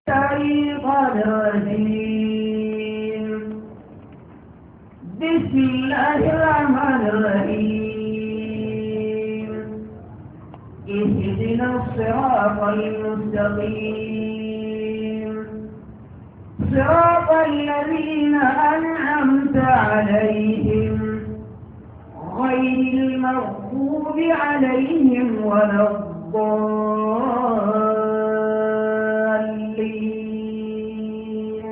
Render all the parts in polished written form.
الشيطان الرجيم. بسم الله الرحمن الرحيم. اهدنا الصراط المستقيم صراط الذين أنعمت عليهم غير المغضوب عليهم ولا الضالين.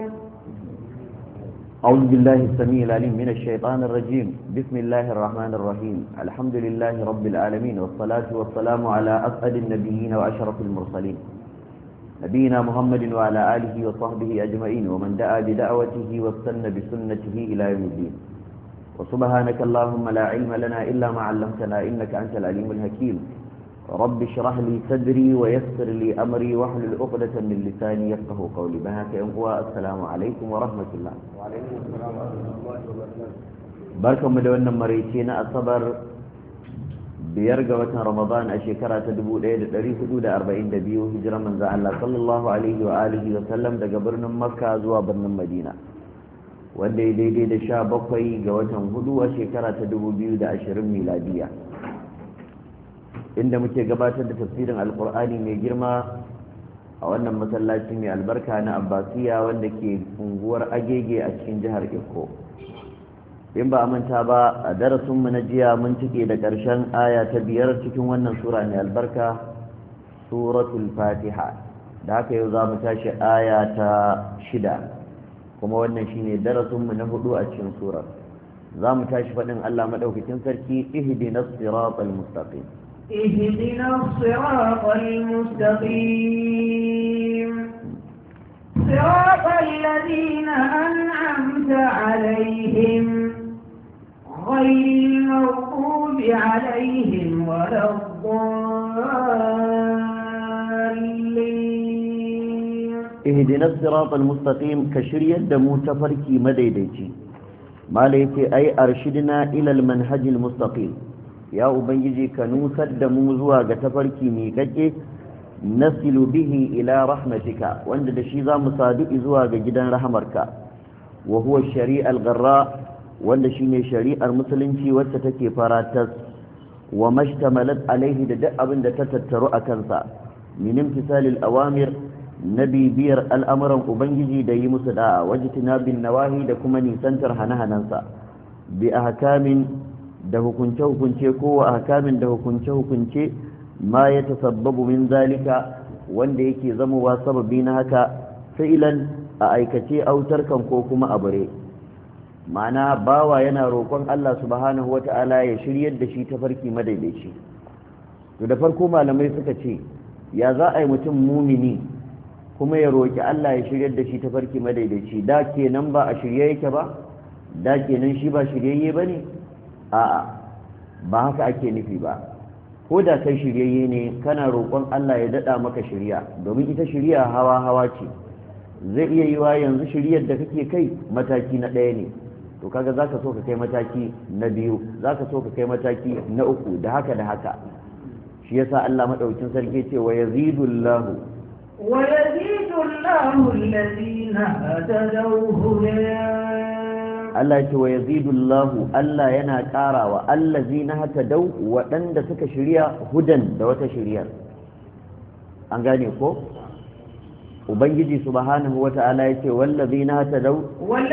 أعوذ بالله السميع العليم من الشيطان الرجيم. بسم الله الرحمن الرحيم. الحمد لله رب العالمين، والصلاة والسلام على أسعد النبيين وأشرف المرسلين، نبينا محمد وعلى آله وصحبه أجمعين، ومن دعا بدعوته واستنى بسنته إلى يوم الدين. وسبحانك اللهم لا علم لنا إلا ما علمتنا إنك أنت العليم الحكيم. رب اشرح لي صدري ويسر لي أمري واحلل عقدة من لساني يفقهوا قولي. بهاك ينقوى. السلام عليكم ورحمة الله. وعليكم السلام ورحمة الله وبركاته. barkan mu da wannan maraice na asabar 5 ga watan ramadan a shekara ta 1442 hijiran manzo Allah sallallahu alaihi wa alihi wa sallam daga birnin makka zuwa birnin madina, wanda ya daidai da 17 ga watan 4 a shekara ta 2020 miladiya, inda muke gabatar da tafsirin alkur'ani mai girma a wannan masallaci mai albarka na abbasiya wanda ke unguwar agege a cikin jihar Ikko. In ba a manta ba, a darasinmu na jiya mun cike da ƙarshen aya ta 5 cikin wannan sura mai albarka, suratul fatiha. Da haka yau za mu tashi aya ta 6, kuma wannan shine darasinmu na 4 a cikin surar. za mu tashi faɗin Allah maɗaukakin sarki, ihdinas siratal mustaqim. اهدنا الصراط المستقيم صراط الذين أنعمت عليهم غير المغضوب عليهم ولا الضالين. اهدنا الصراط المستقيم كشرية دمو تفركي مديدتي ما ليتي أي أرشدنا إلى المنهج المستقيم. ya ubangiji ka nusar da mu zuwa ga tafarki mai kake, nasilu bihi ila rahmatika, wanda da shi za mu sadu zuwa ga gidan rahamarka, wa huwa shari'al gharra, wanda shine shari'ar musulunci wacce take faratas, wa mashtamalat alaihi, da duk abin da ta tattaru a kansa, min imtisalil awamir, na bibiyar al'amuran ubangiji da yi musu da'a, wajtinabin nawahi, da kuma nisantar hane-hanensa, bi ahkamin, da hukunce-hukunce ko wa ahkamin da hukunce-hukunce ma ya tasabbabu min zalika, wanda yake zamowa sababi na haka, fi'ilan a aikace, autarkan ko kuma a bare. ma'ana bawa yana roƙon Allah subhanahu wata'ala ya shiryar da shi tafarki madaidaici. to da farko malamai suka ce, ya za a yi mutum mumini kuma ya roƙi Allah ya shiryar da shi tafarki madaidaici? da kenan ba a shirye yake ba? da kenan shi ba shiryayye ba ne? a'a, ba haka ake nufi ba. ko da kai shiryayye ne, kana roƙon Allah ya daɗa maka shirya, domin ita shirya hawa-hawa ce. zai iya yiwa yanzu shiryar da kake kai mataki na 1 ne, to kaga zaka so ka kai mataki na 2, zaka so ka kai mataki na 3, da haka da haka. shi yasa Allah madaukakin sarki ce, wa yazidullahu الذين هتدوا Allah ce wa yazidullahu, Allah yana ƙarawa allazina hatadau, waɗanda suka shirya, hudan, da wata shiryar. an gane ko? ubangiji subhanahu wata'ala yace wallazina hatadau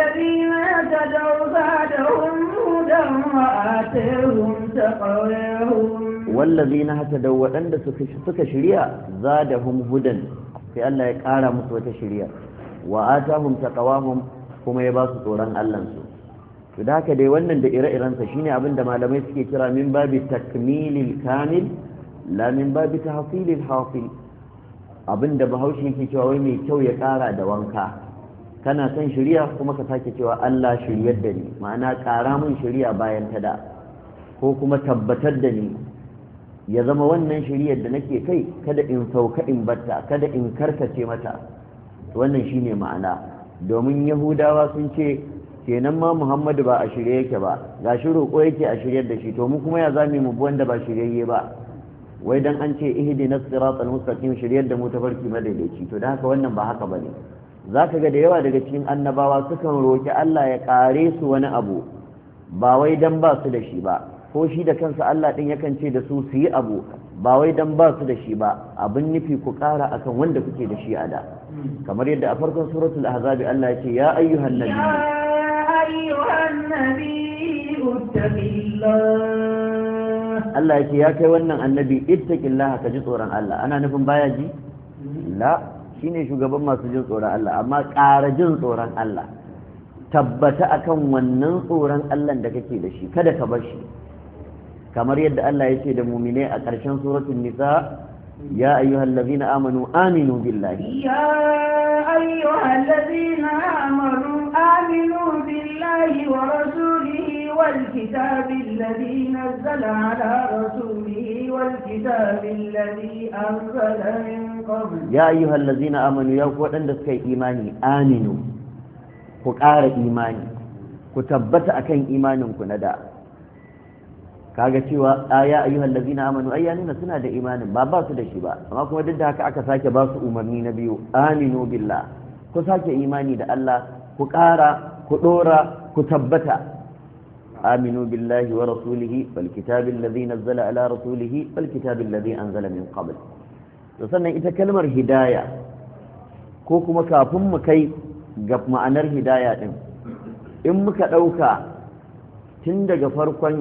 zadahum hudan wa atahum taqwahum. wallazina hatadau, waɗanda suka shirya, zadahum hudan, sai Allah ya ƙara musu wata shiryar, wa atahum taqwahum, kuma ya ba su tsoron Allahnsu. to da haka dai wannan da ire-irensa shine abin da malamai suke kira min babi takmilil kamil, la min babi tahsilil hasil. abin da bahaushe yake cewa wai mai kyau ya kara da wanka. kana son shari'a kuma ka sake cewa Allah shiryar da ni, ma'ana kara min shari'a bayan ta da, ko kuma tabbatar da ni ya zama wannan shari'ar da nake kai kada in sauka in batta, kada in karkace mata. wannan shine ma'ana. domin yahudawa sun ce kenan ma Muhammadu ba a shirye yake ba, ga shi roƙo yake a shiryar da shi, to mu kuma ya zame mu wanda ba shiryayye ba? wai dan an ce ihdinas siratal mustaqim shiryar da mu tafarki madaidaici to da haka wannan ba haka bane zaka ga da yawa daga cikin annabawa sukan roki Allah ya kare su wani abu ba wai dan ba su da shi ba ko shi da kansa Allah din yakan ce da su su yi abu ba wai dan ba su da shi ba abin nufi ku kara akan wanda kuke da shi a da kamar yadda a farkon suratul ahzab Allah ya ce ya ayyuhan nabi Allah ya ce ya kai wannan annabi ittaqillah ka ji tsoron Allah ana nufin baya ji la shine shugaban masu jin tsoron Allah amma ƙara jin tsoron Allah tabbata akan wannan tsoron Allah da kake da shi kada ka bar shi kamar yadda Allah ya ce da mu'mine a ƙarshen suratul nisa ya ayyuhallazina amanu aminu billahi ya ayyuhallazina amanu aminu billahi wa rasulihi والكتاب الذي نزل على رسوله والكتاب الذي أنزل من قبل يا أيها الذين آمنوا يا قوة عندك إيماني آمنوا كقار إيماني كتبت أكين إيمانكم ندى kaga cewa ya ayyuhal ladina amanu ayyanuna suna da imanin ba su da shi ba amma kuma duk da haka aka sake ba su umarni na biyu aminu billah ku sake imani da Allah ku ƙara ku dora ku tabbata آمنوا بالله ورسوله والكتاب الذي نزل على رسوله والكتاب الذي أنزل من قبل sannan ita kalmar hidaya ko kuma kafin mu kai ga ma'anar hidaya din in muka ɗauka tun daga farkon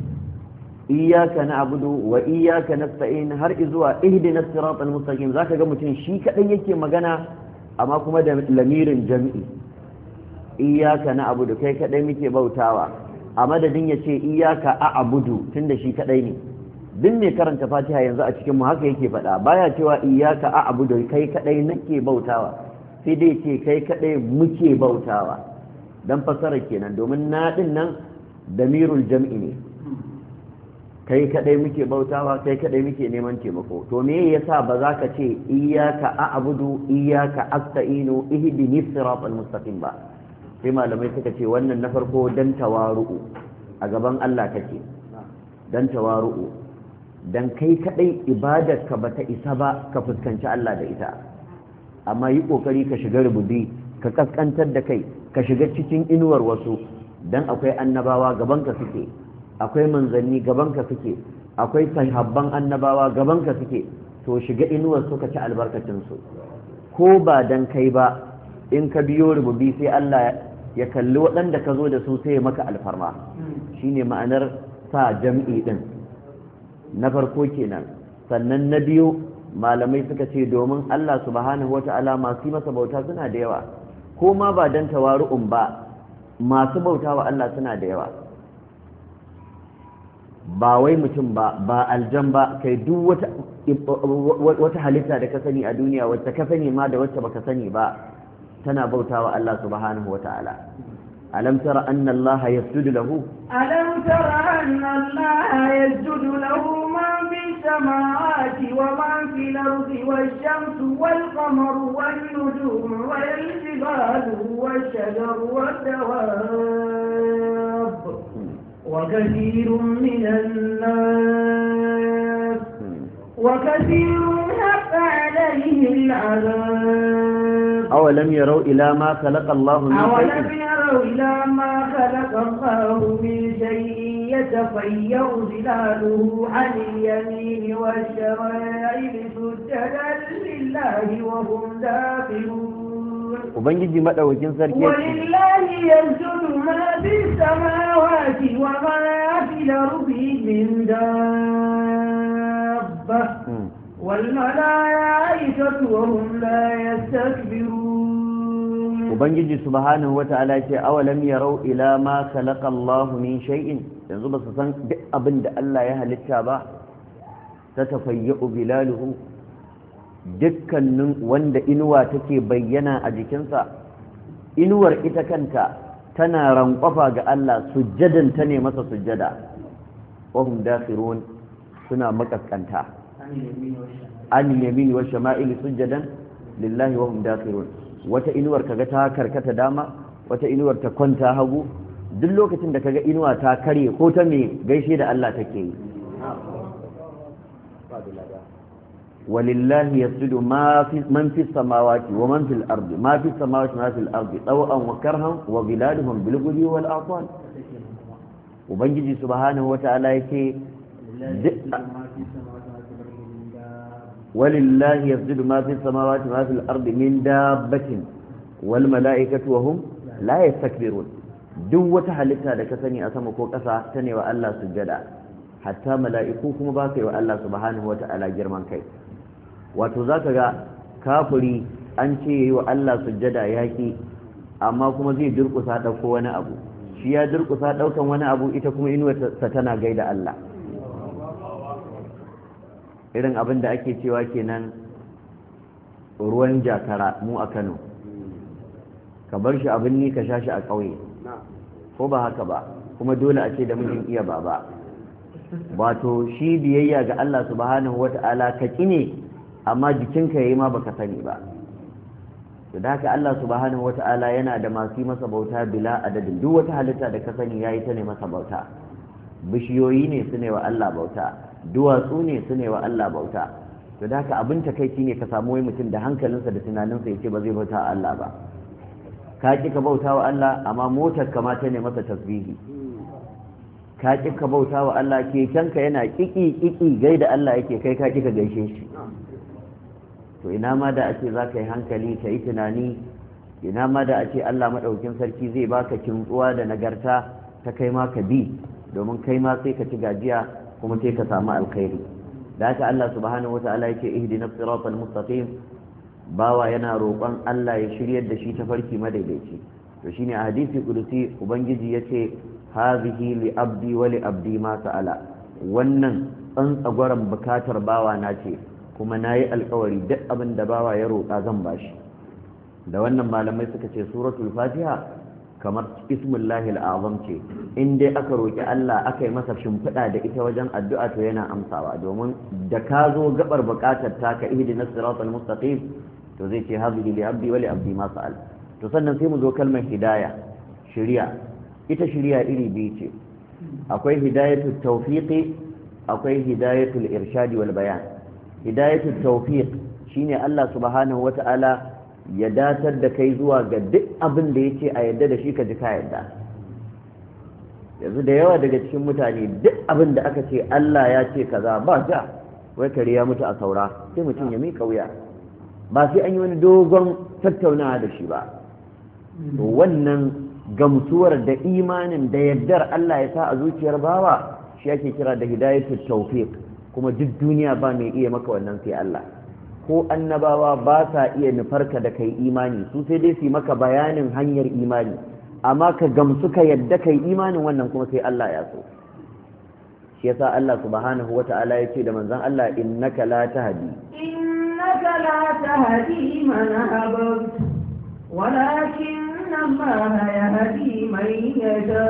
iyyaka na'budu wa iyyaka nasta'in har zuwa ihdinas siratal mustaqim zaka ga mutum shi kadai yake magana amma kuma da lamirin jami'i iyyaka na'budu kai kadai muke bautawa a madadin ya ce iyaka a abudu tun da shi kadai ne duk mai karanta fatiha yanzu a cikin mu haka yake faɗa baya cewa iyaka a abudu kai kadai nake bautawa sai dai ce kai kadai muke bautawa dan fasara kenan domin na din nan damirul jam'i ne kai kadai muke bautawa kai kadai muke neman taimako to me yasa ba za ka ce iyaka a abudu iyaka asta'inu ihdinis siratal mustaqim ba sai malamai suka ce wannan na farko dan tawaru'u a gaban Allah kake dan tawaru'u dan kai kadai ibadarka bata isa ba ka fuskanci Allah da ita amma yi kokari ka shiga rububi ka kaskantar da kai ka shiga cikin inuwar wasu dan akwai annabawa gaban ka suke akwai manzanni gaban ka suke akwai sahabban annabawa gaban ka suke to shiga inuwar su ka ci albarkacin su ko ba dan kai ba in ka biyo rububi sai Allah ya kalli waɗanda ka zo da su sai maka alfarma shine ma'anar sa jam'i din na farko kenan sannan na biyu malamai suka ce domin Allah subhanahu wata'ala masu masa bauta suna da yawa ko ma ba dan tawaru'un ba masu bauta wa Allah suna da yawa ba wai mutum ba aljan ba kai duk wata halitta da ka sani a duniya wacce ka sani ma da wacce baka sani ba tana bautawa Allah subhanahu wata'ala alam tara anna Allah yasjudu lahu alam tara anna Allah yasjudu lahu ma fi samawati wa ma fi al-ardi wash-shamsu wal-qamaru wan-nujumu wal-jibalu wash-shajaru wad-dawab wa kathirun minan nas wa kathirun hatta alayhi al-'adab أولم يروا إلى ما خلق الله من شيء أولم يروا إلى ما خلق الله من شيء يتفيأ ظلاله عن اليمين والشمائل سجدا لله وهم داخلون وبنجي مدوكين سركي ولله يسجد ما في السماوات وما في الأرض من دابة والملائكة وهم لا يستكبرون وبنجي سبحانه وتعالى أولم يروا إلى ما خلق الله من شيء yanzu ba su san duk abin da Allah ya halitta ba ta tafayyu bilaluhu dukkanin wanda inuwa take bayyana a jikinsa inuwar ita kanta tana rankwafa ga Allah sujjadan ta ne masa sujjada wa hum dakhirun suna makaskanta an yamini wa shama'ili sujjadan lillahi wa hum dakhirun wata inuwar kaga ta karkata dama wata inuwar ta kwanta hagu duk lokacin da kaga inuwa ta karye ko ta me gaishe da Allah take yi walillahi yasjudu man fi samawati wa man fil ardi ma fi samawati ma fil ardi taw'an wa karhan wa biladuhum bil ghudwi wal asal ubangiji subhanahu wata'ala yake walillahi yasjudu ma fi samawati ma fil ardi min dabbatin wal mala'ikatu wa hum la yastakbirun duk wata halitta da ka sani a sama ko ƙasa ta ne wa Allah sujjada hatta mala'iku kuma ba kai wa Allah subhanahu wata'ala girman kai wato zaka ga kafiri an ce yi wa Allah sujjada yaki amma kuma zai durkusa dauko wani abu shi ya durkusa daukan wani abu ita kuma inuwarsa tana gaida Allah irin abin da ake cewa kenan ruwan jakara mu a Kano ka bar shi abin ni ka sha shi a ƙauye ko ba haka ba kuma dole a ce da mijin iya baba wato shi biyayya ga Allah subhanahu wata'ala ka kine amma jikinka yayi ma baka sani ba to da haka Allah subhanahu wata'ala yana da masu masa bauta bila adadin duk wata halitta da ka sani yayi ta ne masa bauta bishiyoyi ne su ne wa Allah bauta duwatsu ne su ne wa Allah bauta to da haka abin takeici ne ka samu wai mutum da hankalinsa da tunaninsa yace ba zai bauta Allah ba ka ƙi ka bauta wa Allah amma motar kamata ne masa tasbihi ka ƙi ka bauta wa Allah kekenka yana ƙiƙi gaida Allah yake kai ka ƙi ka gaishe shi to ina ma da ake za ka yi hankali ka yi tunani ina ma da ake Allah maɗaukin sarki zai baka kintsuwa da nagarta ta kai ma ka bi domin kai ma sai ka ci gajiya kuma sai ka samu alkhairi da haka Allah subhanahu wata'ala yake ihdina siratal mustaqim bawa yana roƙon Allah ya shiryar da shi ta farki madaidaici to shine a hadisi kudusi ubangiji yace hazihi li abdi wa li abdi ma sa'ala wannan tsantsagwaran bukatar bawa na ce kuma nayi alƙawari duk abin da bawa ya roƙa zan bashi da wannan malamai suka ce suratul fatiha kamar ismullahi al'azam ce in dai aka roƙi Allah aka yi masa shimfiɗa da ita wajen addu'a to yana amsawa domin da ka zo gabar bukatar taka ihdinas siratal mustaqim to zai ce hazihi li abdi wa li abdi ma sa'al to sannan sai mu zo kalmar hidaya shari'a ita shari'a iri biyu ce akwai hidayatul tawfiqi akwai hidayatul irshadi wal bayan hidayatul tawfiq shine Allah subhanahu wata'ala ya datar da kai zuwa ga duk abin da yace a yadda da shi ka ji ka yadda yanzu da yawa daga cikin mutane duk abin da aka ce Allah ya ce kaza ba ja wai kare ya mutu a saura sai mutum ya mika wuya ba sai an yi wani dogon tattaunawa da shi ba to wannan gamsuwar da imanin da yardar Allah ya sa a zuciyar bawa shi ake kira da hidayatul tawfiq kuma duk duniya ba mai iya maka wannan sai Allah ko annabawa ba sa iya nufarka da kai imani su sai dai su maka bayanin hanyar imani amma ka gamsu ka yadda kai imanin wannan kuma sai Allah ya so shi yasa Allah subhanahu wata'ala ya ce da manzon Allah innaka la tahdi innaka la tahdi man ahbabta walakin Allah yahdi man yasha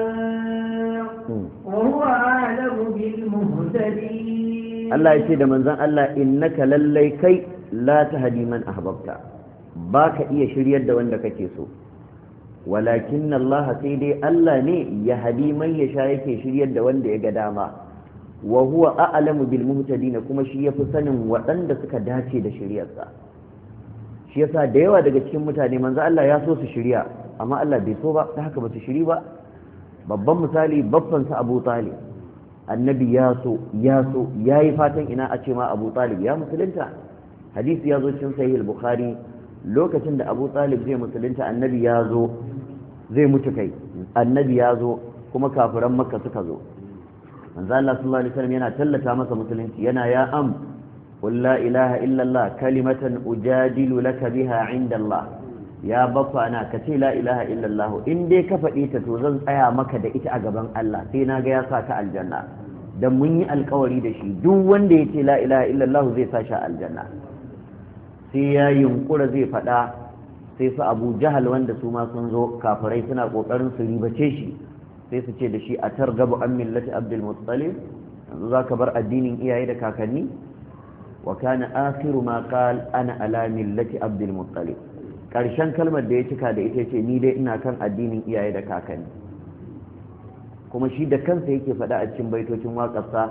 wa huwa a'lamu bil muhtadin Allah ya ce da manzon Allah innaka lallai kai la tahdi man ahbabta baka iya shiryar da wanda kake so walakin Allah sai dai Allah ne ya hadi man yasha yake shiryar da wanda ya ga dama wa huwa a'lamu bil muhtadin kuma shi yafi sanin waɗanda suka dace da shiryarsa shi yasa da yawa daga cikin mutane manzo Allah ya so su shirya amma Allah bai so ba ta haka ba su shiri ba babban misali babban sa Abu Talib annabi ya so yayi fatan ina a ce ma Abu Talib ya musulunta hadisi ya zo cikin sahih al-Bukhari lokacin da Abu Talib zai musulunta annabi ya zo zai mutu kai annabi ya zo kuma kafiran Makka suka zo manzo Allah sallallahu alaihi wasallam yana tallata masa musulunci yana ya am qul la ilaha illa Allah kalimatan ujadilu laka biha inda Allah ya baffa ana kace la ilaha illa Allah in dai ka faɗi ta to zan tsaya maka da ita a gaban Allah sai na ga ya sa ka aljanna dan mun yi alƙawari da shi duk wanda ya ce la ilaha illa Allah zai sa shi aljanna sai ya yunkura zai faɗa sai su Abu Jahal wanda su ma sun zo kafirai suna kokarin su ribace shi sai su ce da shi a targabu an millati Abdul Muttalib yanzu zaka bar addinin iyaye da kakanni wa kana akhiru ma qal ana ala millati Abdul Muttalib karshen kalmar da ya cika da ita ce ni dai ina kan addinin iyaye da kakanni kuma shi da kansa yake faɗa a cikin baitocin waƙarsa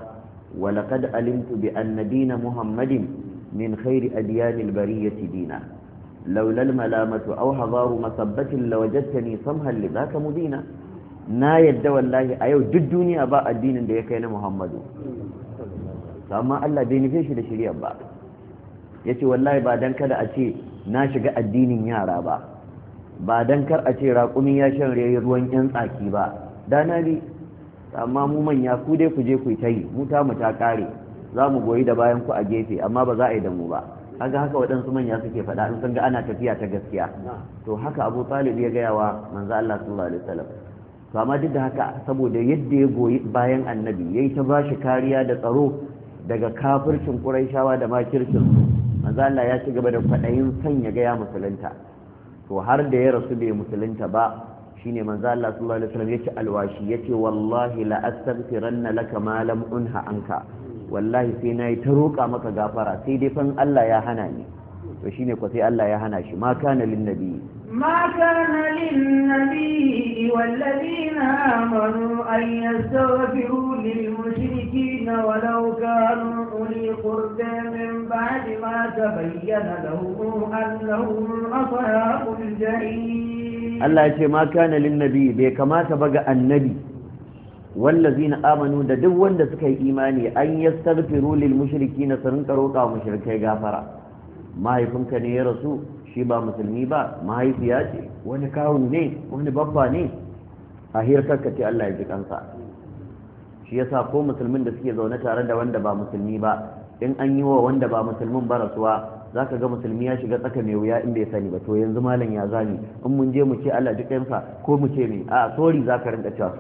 ولقد علمت بأن دين محمد من خير أديان البرية دينا لولا الملامة أو حضار مسبة لوجدتني صمها لذاك مدينا na yadda wallahi a yau duk duniya ba addinin da ya kai na Muhammadu amma Allah bai nufe shi da shari'a ba yace wallahi ba dan kada a ce na shiga addinin yara ba dan kar a ce raƙumi ya shan ruwan yan tsaki ba da na bi amma mu manya ku dai ku je ku ta yi mu ta kare za mu goyi da bayan ku a gefe amma ba za a yi da mu ba kaga haka waɗansu manya suke faɗa in sun ga ana tafiya ta gaskiya to haka Abu Talib ya gaya wa manzo Allah sallallahu alaihi wasallam to amma duk da haka saboda yadda ya goyi bayan annabi yayi ta bashi kariya da tsaro daga kafircin Qurayshawa da makircin manzo Allah ya ci gaba da kwaɗayin sanya ga ya musulunta to har da ya rasu bai musulunta ba shine manzo Allah sallallahu alaihi wasallam yace alwashi yace wallahi la astaghfiranna laka ma lam unha anka wallahi sai nayi ta roƙa maka gafara sai dai fan Allah ya hana ni to shine ko sai Allah ya hana shi ma kana lin nabi ما كان للنبي والذين آمنوا أن يستغفروا للمشركين ولو كانوا أولي قربى من بعد ما تبين لهم أنهم أصحاب الجحيم الله يقول ما كان للنبي بكما تبقى النبي والذين آمنوا دون دسكي إيماني أن يستغفروا للمشركين سرنكروكا ومشركي غافرا ما يفهمك يا رسول shi ba musulmi ba mahaifiya ce wani kawu ne wani babba ne a hirkarka ce Allah ya ji kansa shi yasa ko musulmin da suke zaune tare da wanda ba musulmi ba in an yi wa wanda ba musulmin ba rasuwa zaka ga musulmi ya shiga tsaka mai wuya in bai sani ba to yanzu malam ya zani in mun je mu ce Allah ji kansa ko mu ce me a sorry zaka rinka cewa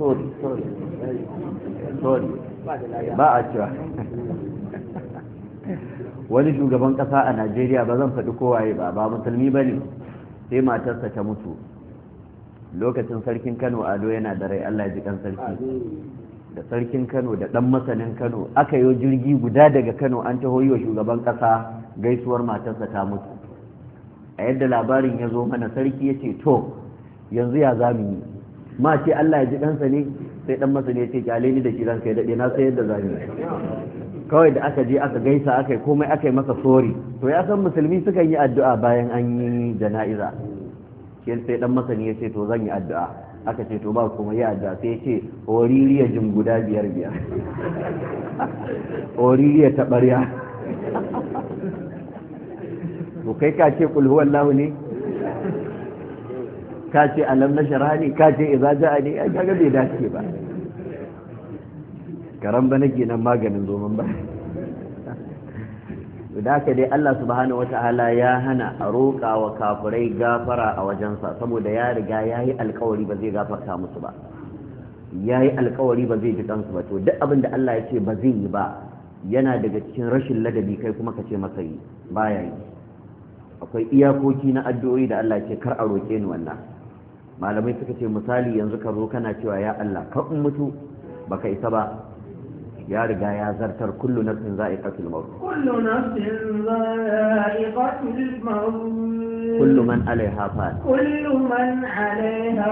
sorry ba a cewa wani shugaban kasa a Najeriya ba zan faɗi kowaye ba musulmi ba ne sai matarsa ta mutu lokacin sarkin Kano Ado yana da rai Allah ya ji kan sarki da sarkin Kano da ɗan masanin Kano aka yi jirgi guda daga Kano an taho yi wa shugaban kasa gaisuwar matarsa ta mutu a yadda labarin ya zo mana sarki ya ce to yanzu ya zamu yi ma ce Allah ya ji kansa ne sai ɗan masani ya ce kyale ni da shi ranka ya daɗe na sai yadda zamu yi kawai da aka je aka gaisa aka yi komai aka yi masa sori to ya san musulmi sukan yi addu'a bayan an yi jana'iza sai dan masani ya ce to zan yi addu'a aka ce to ba kuma yi addu'a sai ya ce oririya jin guda biyar oririya taɓarya to kai ka ce kul huwallahu ne ka ce alam nashara ne ka ce idza ja'a ne ai kaga bai dace ba karan ba nake nan maganin zoman ba da haka dai Allah subhanahu wata'ala ya hana a roƙa wa kafirai gafara a wajensa saboda ya riga ya yi alkawari ba zai gafarta musu ba ya yi alkawari ba zai ji kansu ba to duk abin da Allah ya ce ba zai yi ba yana daga cikin rashin ladabi kai kuma ka ce masa yi baya yi akwai iyakoki na addu'o'i da Allah ya ce kar a roƙe ni wannan malamai suka ce misali yanzu ka zo kana cewa ya Allah ka mutu baka isa ba ya riga ya zartar kullu nafsin za'iqatul maut kullu nafsin za'iqatul maut kullu man 'alayha fan kullu man 'alayha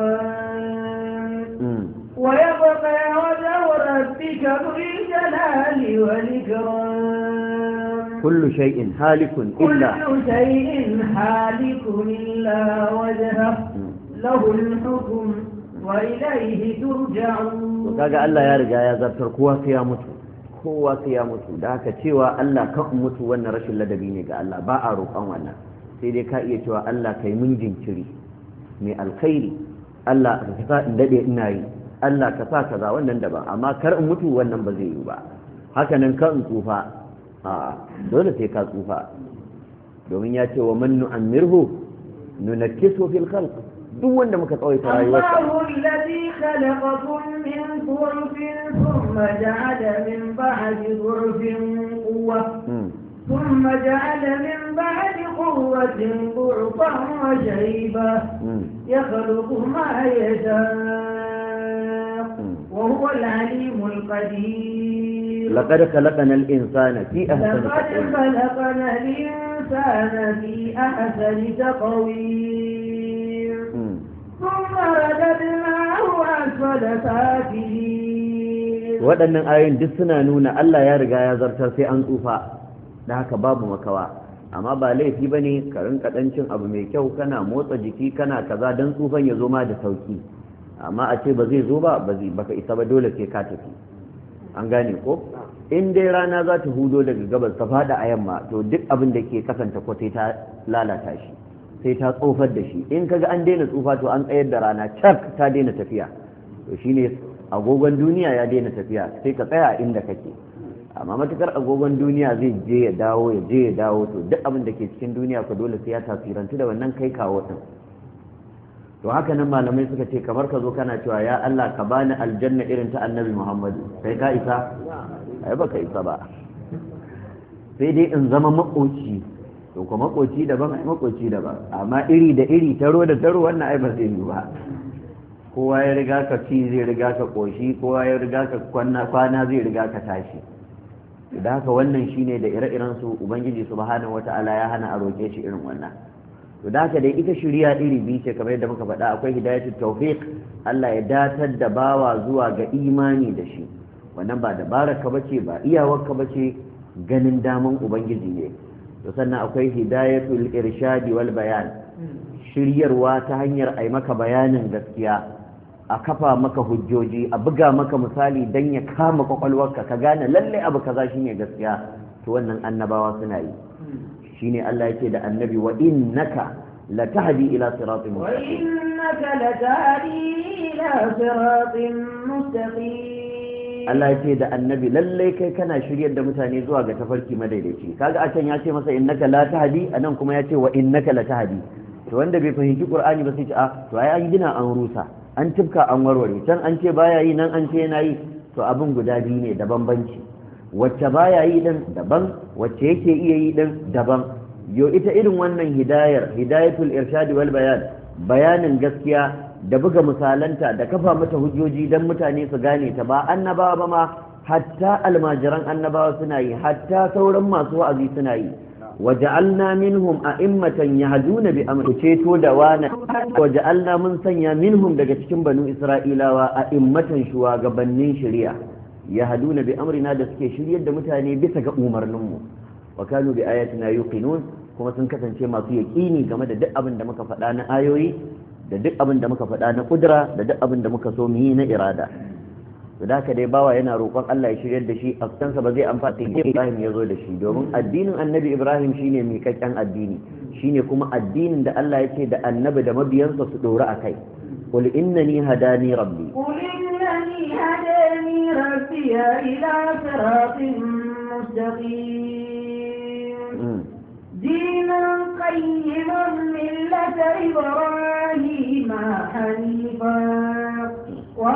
fan wa yabqa wajhu rabbika dhul jalali wal ikram kullu shay'in halikun illa kullu shay'in halikun illa wajhahu lahu al-hukm wa ilayhi turja'un kaga Allah ya riga ya zartar kowa sai ya mutu da haka cewa Allah kan mutu wannan rashin ladabi ne ga Allah ba a roƙon wannan sai dai ka iya cewa Allah kai mun jinkiri mai alkhairi Allah ka sa in dade ina yi Allah ka sa kaza wannan daban amma kar in mutu wannan ba zai yi ba haka nan kan tsufa a dole sai ka tsufa domin ya ce wa man nu'ammirhu nunakkisu fil khalq duk wanda muka tsawaita rayuwarsa Allahu alladhi khalaqakum min dhurfin thumma ja'ala min ba'di dhurfin quwwa thumma ja'ala min ba'di quwwatin ضعفا وشيبة يخلق ما يشاء وهو العليم القدير لقد خلقنا الإنسان في أحسن لقد خلقنا الإنسان في أحسن تقويم ثم رددناه أسفل سافلين waɗannan ayoyin duk suna nuna Allah ya riga ya zartar sai an tsufa da haka babu makawa amma ba laifi bane ka rinka dan cin abu mai kyau kana motsa jiki kana kaza dan tsufan ya zo ma da sauki amma a ce ba zai zo ba baka isa ba dole sai ka tafi an gane ko in dai rana za ta hudo daga gabas ta fada a yamma to duk abin da ke kasanta ko sai ta lalata shi sai ta tsofar da shi in kaga an daina tsufa to an tsayar da rana cak ta daina tafiya to shine agogon duniya ya daina tafiya sai ka tsaya inda kake amma matukar agogon duniya zai je ya dawo to duk abin da ke cikin duniya ko dole sai ya tasirantu da wannan kai kawo din to haka nan malamai suka ce kamar ka zo kana cewa ya Allah ka bani aljanna irin ta annabi Muhammadu sai ka isa ai baka isa ba sai dai in zama makoci to ko makoci daban amma iri da iri taro da taro wannan ai ba zai yi ba kowa ya riga ka ci zai riga ka koshi kowa ya riga ka kwana zai riga ka tashi da haka wannan shine da ire-iren su ubangiji subhanahu wata'ala ya hana a roke shi irin wannan to da haka dai ita shiriya iri biyu ce kamar yadda muka faɗa akwai hidayatul tawfiq Allah ya datar da bawa zuwa ga imani da shi wannan ba dabarar ka bace ba iyawar ka bace ganin daman ubangiji ne to sannan akwai hidayatul irshadi wal bayan shiryarwa ta hanyar ai maka bayanin gaskiya a kafa maka hujjoji a buga maka misali dan ya kama kwakwalwarka ka gane lalle abu kaza shine gaskiya to wannan annabawa suna yi shine Allah yake da annabi wa innaka latahdi ila siratin mustaqim wa innaka latahdi ila siratin mustaqim Allah yake da annabi lalle kai kana shiryar da mutane zuwa ga tafarki madaidaici kaga a can ya ce masa innaka latahdi anan kuma ya ce wa innaka latahdi to wanda bai fahimci Qur'ani ba sai ce to ai an gina an rusa an tifka an warware can an ce baya yi nan an ce yana yi to abin guda biyu ne da bambanci wacce baya yi din daban wacce yake iya yi din daban yo ita irin wannan hidayatul irshadi wal bayanin gaskiya da buga misalanta da kafa mata hujjoji dan mutane su gane ta ba annabawa ba ma hatta almajiran annabawa suna yi hatta sauran masu wa'azi suna yi waja'alna minhum a'immatan yahduna bi amri ceto da wana waja'alna mun sanya minhum daga cikin banu isra'ilawa a'immatan shugabannin shari'a yahduna bi amrina da suke shiryar da mutane bisa ga umarninmu wa kanu bi ayatina yuqinun kuma sun kasance masu yaqini game da duk abin da muka faɗa na ayoyi da duk abin da muka faɗa na kudura da duk abin da muka so mu yi na irada da haka dai bawa yana roƙon Allah ya shiryar da shi aftansa ba zai amfani da Ibrahim ya zo da shi domin addinin annabi Ibrahim shine miƙaƙƙen addini shine kuma addinin da Allah ya ce da annabi da mabiyansa su dora akai qul innani hadani rabbi ila siratin mustaqim dinan qayyiman millata ibrahim hanifa wa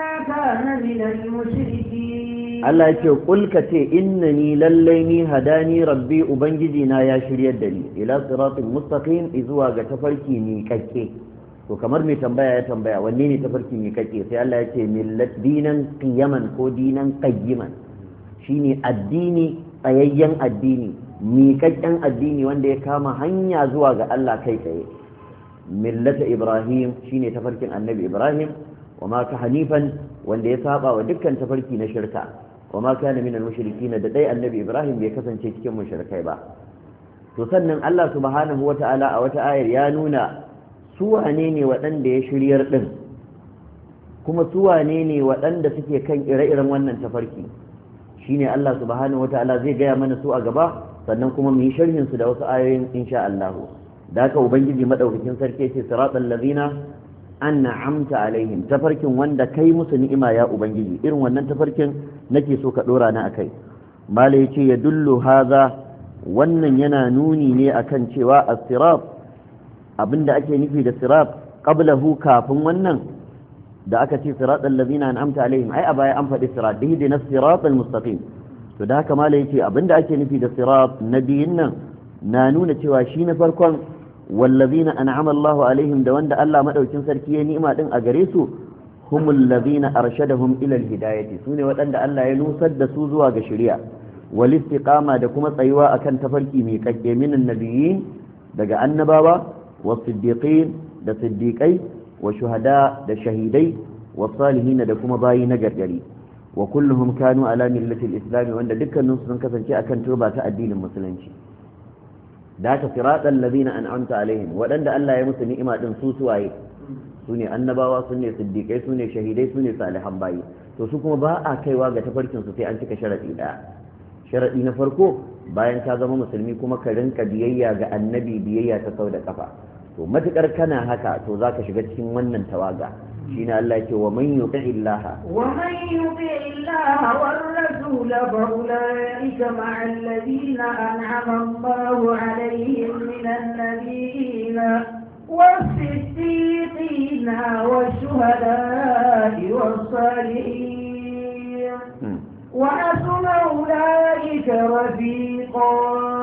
Allah ya ce kulka ce innani lallai ni hadani rabbi ubangiji na ya shiryar da ni ila siratin mustaqim zuwa ga tafarki mi kakke to kamar mai tambaya ya tambaya wanne ne tafarki mi kakke sai Allah ya ce millat dinan qiyaman ko dinan qayyiman shine addini tsayayyen addini mi kakken addini wanda ya kama hanya zuwa ga Allah kai tsaye millata ibrahim shine tafarkin annabi ibrahim وما كحنيفا wanda ya saba wa dukkan tafarki na shirka wama kana minal mushrikin da dai annabi ibrahim bai kasance cikin mushrikai ba to sannan Allah subhanahu wataala a wata ayar ya nuna su wane ne waɗanda ya shiryar din kuma su wane ne waɗanda suke kan ire-iren wannan tafarki shine Allah subhanahu wataala zai gaya mana su a gaba sannan kuma mu yi sharhin su da wasu ayoyin insha Allah da haka ubangiji madaukakin sarki ce siratal ladina an'amta alaihim tafarkin wanda kai musu ni'ima ya ubangiji irin wannan tafarkin nake so ka dora na akai mala yace ya dullu haza wannan yana nuni ne akan cewa as-sirat abinda ake nufi da sirat qablahu kafin wannan da aka ce siratal ladina an'amta alaihim ai a baya an faɗi sirat ihdina as-siratal mustaqim to da haka mala yace abinda ake nufi da sirat nabiyin nan na nuna cewa shi na farkon والذين أنعم الله عليهم da wanda Allah madaukin sarki ya ni'ima din a gare su humul ladina arshadahum ila alhidayati sune wadanda Allah ya nusar da su zuwa ga shari'a wal istiqama da kuma tsayuwa akan tafarki mai kakke minan nabiyyin daga annabawa was siddiqin da siddiqai wa shuhada da shahidai was salihin da kuma bayi na gargari wa kulluhum kanu ala millati al-islam wanda dukkanin sun kasance akan turba ta addinin musulunci da ta siratal ladina an'amta alaihim wadanda Allah ya musu ni'ima din su suwaye sune annabawa sune siddiqai sune shahidai sune salihan bayi to su kuma ba a kaiwa ga tafarkin su sai an cika sharadi daya sharadi na farko bayan ka zama musulmi kuma ka rinka biyayya ga annabi biyayya ta sau da kafa to matukar kana haka to zaka shiga cikin wannan tawaga shine Allah yake wa man yuti illaha war rasul fa ulaika ma'al ladina an'ama Allahu alaihim minan nabiyyin والصديقين والشهداء والصالحين وحسن أولئك رفيقا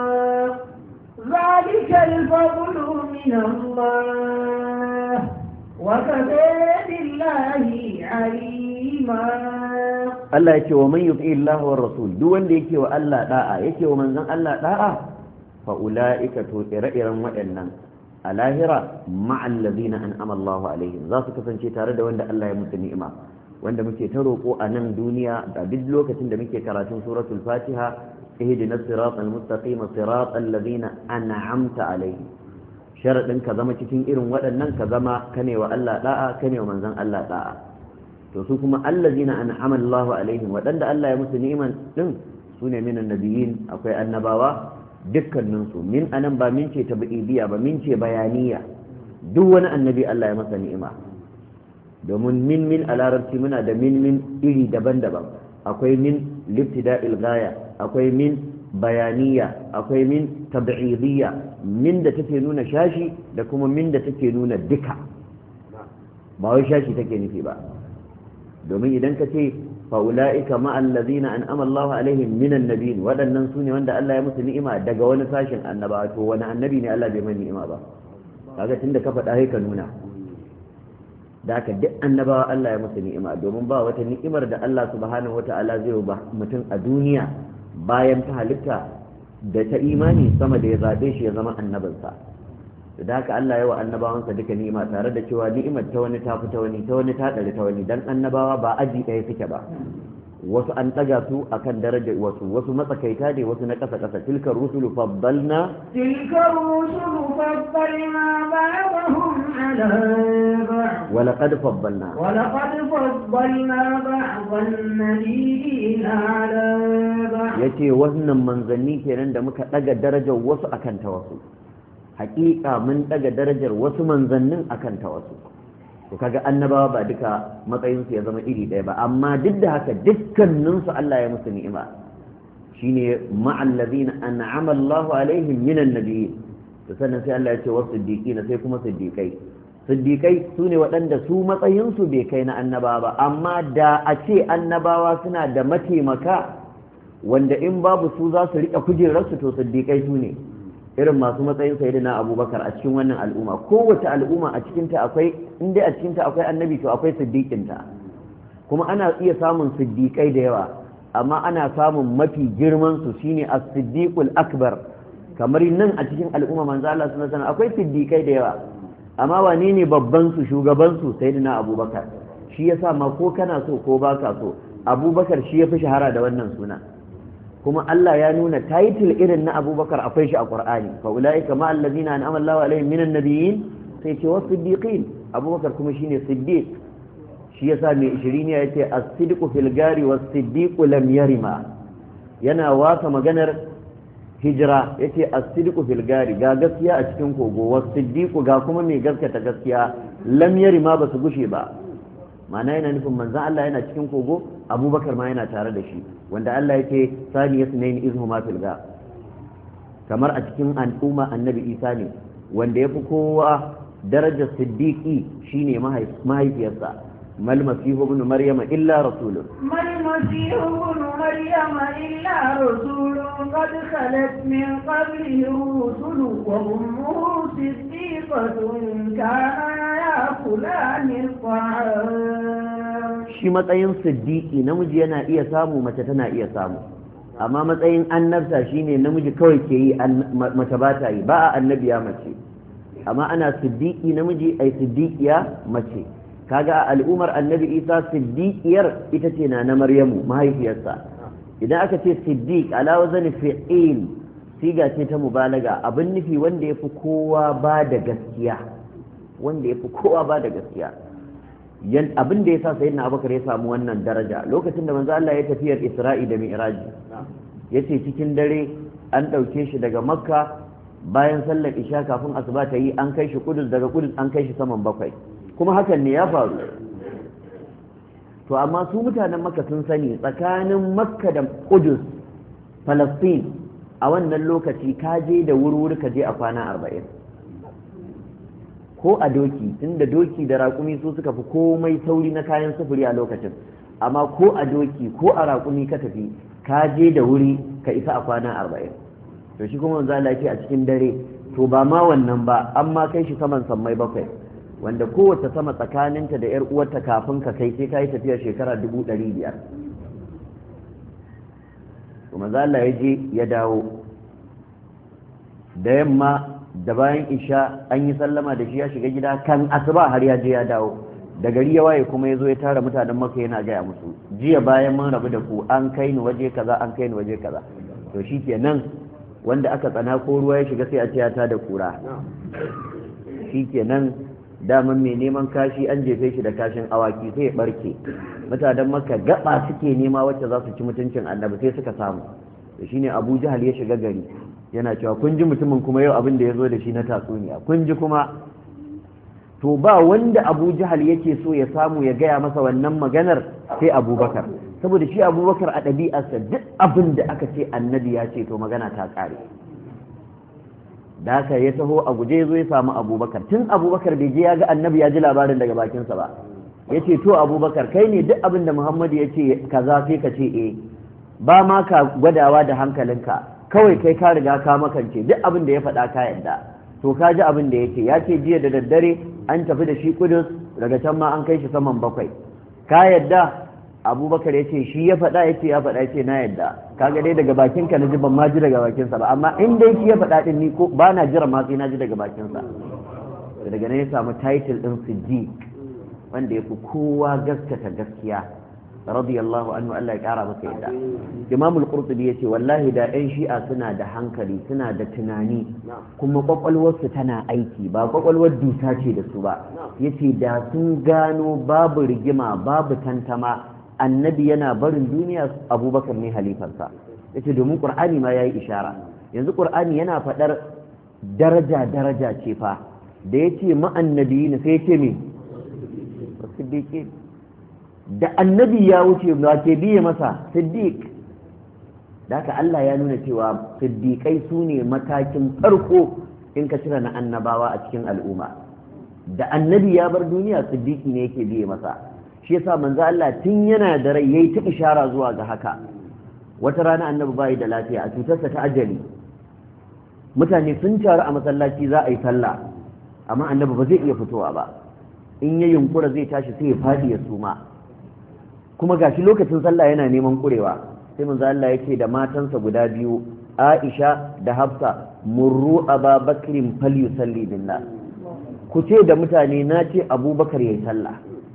ذلك الفضل من الله وكفى بالله عليما Allah yake wa man yuti Allah war rasul duk wanda yake wa Allah da'a yake wa manzon Allah da'a fa ulaika to ire-iren waɗannan a lahira ma'al ladina an'ama Allahu alaihim za su kasance tare da wanda Allah ya musu ni'ima wanda muke ta roƙo a nan duniya da duk lokacin da muke karatun suratul Fatiha ihdinas siratal mustaqim siratal ladina an'amta alaihim sharadin ka zama cikin irin waɗannan ka zama kanewa Allah da'a kanewa manzon Allah da'a to su kuma allazina an'ama Allahu alaihim waɗanda Allah ya musu ni'iman din sune minan nabiyyin akwai annabawa dukkaninsu min anan ba min ce tabi'idiyya ba min ce bayaniya duk wani annabi Allah ya masa ni'ima domin min a larabci muna da min iri daban-daban akwai min liftida'il ghaya akwai min bayaniya akwai min tabi'idiyya min da take nuna shashi da kuma min da take nuna duka ba wai shashi take nufi ba domin idan ka ce فأولئك مع الذين أنعم الله عليهم من النبيين waɗannan sune wanda Allah ya musu ni'ima daga wani sashin annabawa to wani annabi ne Allah bai mai ni'ima ba kaga tunda ka faɗa ka nuna da haka duk annabawa Allah ya musu ni'ima domin ba wata ni'imar da Allah subhanahu wata'ala zai ba mutum a duniya bayan ta halitta da ta imani sama da ya zabe shi ya zama annabinsa da haka Allah ya wa annabawansa duka ni'ima tare da cewa ni'imar ta wani ta fi ta wani ta wani ta ɗari ta wani dan annabawa ba aji ɗaya suke ba wasu an ɗaga su akan darajar wasu matsakaita ne wasu na ƙasa ƙasa tilkar rusulu faddalna ba'dahum ala ba'd wa laqad faddalna ba'dhan nabiyina ala ba'd yace wannan manzanni kenan da muka ɗaga darajar wasu akan ta wasu hakika mun daga darajar wasu manzannin akan ta wasu to kaga annabawa ba duka matsayin su ya zama iri ɗaya ba amma duk da haka dukkanin su Allah ya musu ni'ima shine ma'al ladina an'ama Allahu alaihim minan nabiyyin to sannan sai Allah ya ce wasu siddiqina sai kuma siddiqai sune waɗanda su matsayin su bai kai na annabawa ba amma da a ce annabawa suna da mataimaka wanda in babu su za su riƙe kujerarsu to siddiqai su ne irin masu matsayin sayyidina abubakar a cikin wannan al'umma kowace al'umma a cikinta akwai inda a cikinta akwai annabi to akwai siddiqinta kuma ana iya samun siddiqai da yawa amma ana samun mafi girman su shine as-siddiqul akbar kamar nan a cikin al'umma manzo Allah sallallahu alaihi wasallam akwai siddiqai da yawa amma wane ne babban su shugaban su sayyidina abubakar shi yasa ma ko kana so ko baka so abubakar shi yafi shahara da wannan suna kuma Allah ya nuna title irin na abubakar akwai shi a Qur'ani fa ulaika ma allazina an'ama Allahu alaihim minan nabiyyin sai ce was siddiqin abubakar kuma shine siddiq shi yasa mai 20 ya ce as-sidqu fil gari was siddiqu lam yarima yana wasa maganar hijira yace as-sidqu fil gari ga gaskiya a cikin kogo was siddiqu ga kuma mai gaskata gaskiya lam yarima ba su gushe ba ma'ana yana nufin manzon Allah yana cikin kogo abubakar ma yana tare da shi wanda Allah yake sani yasnain izhuma fil ga kamar a cikin al'umma annabi Isa ne wanda yafi kowa darajar siddiqi shine mahaifiyarsa mal masihu ibn maryama illa rasulun qad khalat min qablihi rusul wa ummuhu siddiqatun kana yakulani al-ta'am shi matsayin siddiqi namiji yana iya samu mace tana iya samu amma matsayin annabta shine namiji kawai ke yi mace ba ta yi ba a annabiya mace amma ana siddiqi namiji ai siddiqiya mace kaga a al'umar annabi isa siddiqiyar ita ce na maryamu mahaifiyarsa. idan aka ce siddiq ala wazani fi'il siga ce ta mubalaga, abin nufi wanda ya fi kowa ba da gaskiya, wanda ya fi kowa ba da gaskiya. Abin da ya sa sayyidina abubakar ya samu wannan daraja lokacin da manzo Allah ya tafiyar isra'i da mi'raji, yace cikin dare an ɗauke shi daga makka bayan sallar isha kafin asuba ta yi an kai shi kudus, daga kudus an kai shi saman bakwai, kuma hakan ne ya faru. to amma su mutanen makka sun sani tsakanin makka da kudus falastin a wannan lokaci ka je da wuri ka je a kwana 40 ko a doki, tunda doki da raƙumi su suka fi komai sauri na kayan sufuri a lokacin, amma ko a doki ko a raƙumi ka tafi ka je da wuri ka isa a kwana 40. to shi kuma manzo Allah a cikin dare, to ba ma wannan ba amma kai shi saman sammai bakwai, wanda kowace sama tsakaninta da yar uwarta kafin ka kai sai ka yi tafiya shekara 500. to manzo Allah ya je ya dawo da yamma da bayan isha an yi sallama da shi ya shiga gida, kan asuba har ya je ya dawo, da gari ya waye kuma ya zo ya tara mutanen maka yana gaya musu jiya bayan mun rabu da ku an kai ni waje kaza, an kai ni waje kaza. to shi kenan wanda aka tsana ko ruwa ya shiga sai a ce ya tada kura. shi kenan daman mai neman kashi an jefe shi da kashin awaki sai ya barke. mutanen maka gaba suke nema wacce za su ci mutuncin annabi sai suka samu. to shine Abu Jahal ya shiga gari yana cewa kun ji mutumin kuma yau abin da ya zo da shi na tatsuniya, kun ji kuma. to ba wanda Abu Jahal yake so ya samu ya gaya masa wannan maganar sai Abubakar, saboda shi Abubakar a ɗabi'arsa duk abin da aka ce annabi ya ce to magana ta ƙare. da haka ya taho a guje zo ya samu Abubakar, tun Abubakar bai je ya ga annabi ya ji labarin daga bakinsa ba. ya ce to Abubakar kai ne duk abin da Muhammadu ya ce kaza sai ka ce eh, ba ma ka gwadawa da hankalinka, kawai kai ka riga ka makance duk abin da ya faɗa ka yadda. to ka ji abin da ya ce jiya da daddare an tafi da shi kudus, daga can ma an kai shi saman bakwai, ka yadda? Abubakar ya ce shi ya faɗa, ya ce ya faɗa, ya ce na yadda. kaga dai daga bakinka na ji, ban ma ji daga bakinsa ba, amma in dai shi ya faɗa din ni ko ba na jira ma sai na ji daga bakinsa. daga nan ya samu title din Siddiq, wanda ya fi kowa gaskata gaskiya radiyallahu anhu, Allah ya kara masa yadda. Imam al-Qurtubi yace wallahi da ɗan Shi'a suna da hankali, suna da tunani, kuma kwakwalwarsu tana aiki, ba kwakwalwar dusa ce da su ba. yace da sun gano babu rigima, babu tantama, annabi yana barin duniya, Abubakar ne halifansa. yace domin Qur'ani ma yayi ishara. yanzu Qur'ani yana faɗar daraja ce fa, da yace ma annabi ne sai yace me siddiqi, da annabi ya wuce ba ke biye masa siddiq. da haka Allah ya nuna cewa siddiqai su ne matakin farko in ka cire na annabawa a cikin al'umma. da annabi ya bar duniya siddiqi ne yake biye masa. shi yasa manzo Allah tun yana da rai yayi ta ishara zuwa ga haka. wata rana annabi bai da lafiya, a cutarsa ta ajali, mutane sun taru a masallaci za a yi sallah, amma annabi ba zai iya fitowa ba. in ya yunkura zai tashi sai ya fadi ya suma, kuma gashi lokacin sallah yana neman kurewa. sai manzo Allah yake da matansa guda biyu, Aisha da Hafsa, murru Aba Bakrin falyusalli billah, ku ce da mutane na ce Abubakar yayi sallah.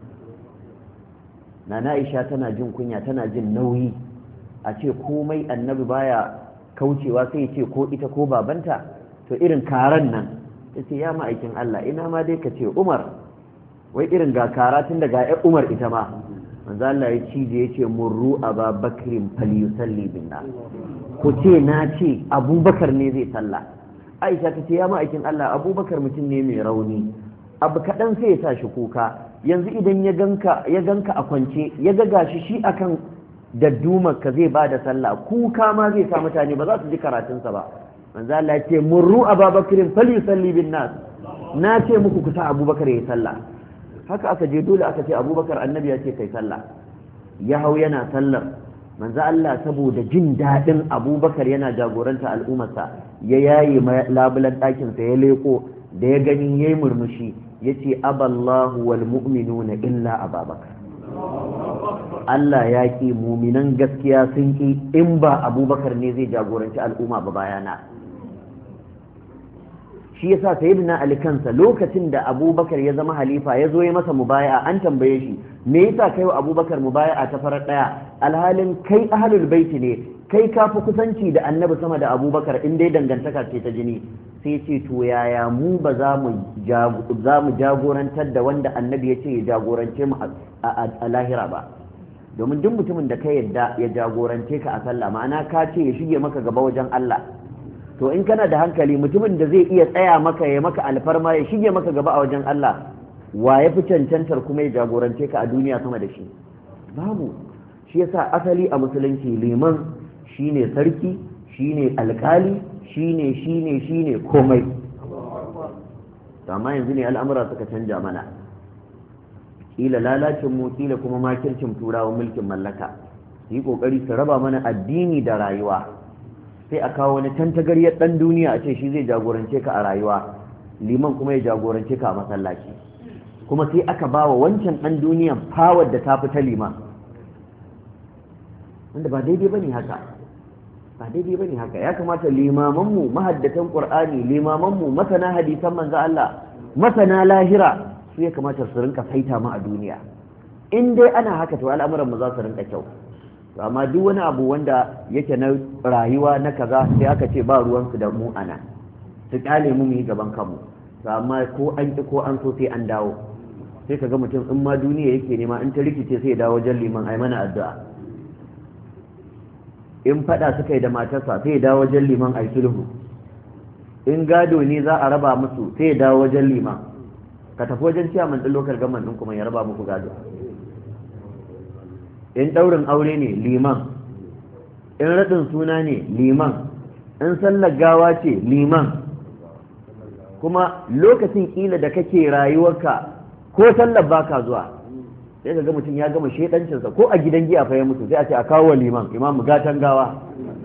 Nana Aisha tana jin kunya, tana jin nauyi, a ce komai annabi baya kaucewa sai ya ce ko ita ko babanta. to irin karan nan yace ya ma'aikin Allah, ina ma dai ka ce Umar, wai irin ga karatun da ga Umar ita ma. manzo Allah ya cije yace murru Aba Bakrin falyusalli billah, ku ce na ce Abubakar ne zai sallah. Aisha ta ce ya ma'aikin Allah, Abubakar mutum ne mai rauni, abu kaɗan sai ya sa shi kuka. yanzu idan ya ganka a kwance, ya ga gashi shi akan daddumar ka zai bada sallah, kuka ma zai sa mutane ba za su ji karatunsa ba. manzo Allah ya ce murru Aba Bakrin falyusalli bin nas, na ce muku ku sa Abubakar yayi sallah. haka aka je dole aka ce Abubakar annabi ya ce kai sallah. ya hau yana sallar, manzo Allah saboda jin daɗin Abubakar yana jagoranta al'ummarsa, ya yaye labulan ɗakinsa ya leko, da ya gani yayi murmushi, yace aballahu wal mu'minuna illa Abubakar. Allah ya ki muminan gaskiya sun ki in ba Abubakar ne zai jagoranci al'umma ba bayana. shi yasa sayyidina Ali kansa lokacin da Abubakar ya zama halifa ya zo ya masa mubaya'a an tambaye shi me yasa kai wa Abubakar mubaya'a ta farar daya alhalin kai ahlul baiti ne kai ka fi kusanci da annabi sama da Abubakar in dai dangantaka ce ta jini sai ce to yaya mu ba za mu jagorantar da wanda annabi ya ce ya jagorance mu a lahira ba domin duk mutumin da ka yadda ya jagorance ka a sallah ma'ana ka ce ya shige maka gaba wajen Allah to in kana da hankali mutumin da zai iya tsaya maka ya maka alfarma ya shige maka gaba a wajen Allah wa ya fi cancantar kuma ya jagorance ka a duniya sama da shi babu shi yasa asali a musulunci liman shine sarki shine alkali shine komai amma yanzu ne al'amura suka canja mana kila lalacin mu kila kuma makircin turawa mulkin mallaka su yi kokari su raba mana addini da rayuwa sai a kawo wani tantagaryar dan duniya a ce shi zai jagorance ka a rayuwa liman kuma ya jagorance ka a masallaci kuma sai aka ba wa wancan dan duniyan power da ta fi ta liman wanda ba daidai bane haka ba daidai bane haka ya kamata limamanmu mahaddatan qur'ani limamanmu masana hadisan manzo Allah masana lahira su ya kamata su rinka saita mu a duniya in dai ana haka to al'amuran mu za su rinka kyau amma duk wani abu wanda yake na rayuwa na kaza sai aka ce ba ruwan su da mu ana su kyale mu yi gaban kanmu amma ko an ki ko an so sai an dawo sai kaga mutum in ma duniya yake nema in ta rikice sai ya dawo wajen liman ai mana addu'a in fada suka yi da matarsa sai ya dawo wajen liman ai sulhu in gado ne za a raba musu sai ya dawo wajen liman ka tafi wajen ciyaman ɗin lokal gaman ɗin kuma ya raba muku gado in ɗaurin aure ne liman in raɗin suna ne liman in sallar gawa ce liman kuma lokacin ƙila da kake rayuwarka ko sallar baka zuwa sai ka ga mutum ya gama shedancinsa ko a gidan giya fa ya mutu sai a ce a kawo wa liman imamu gatan gawa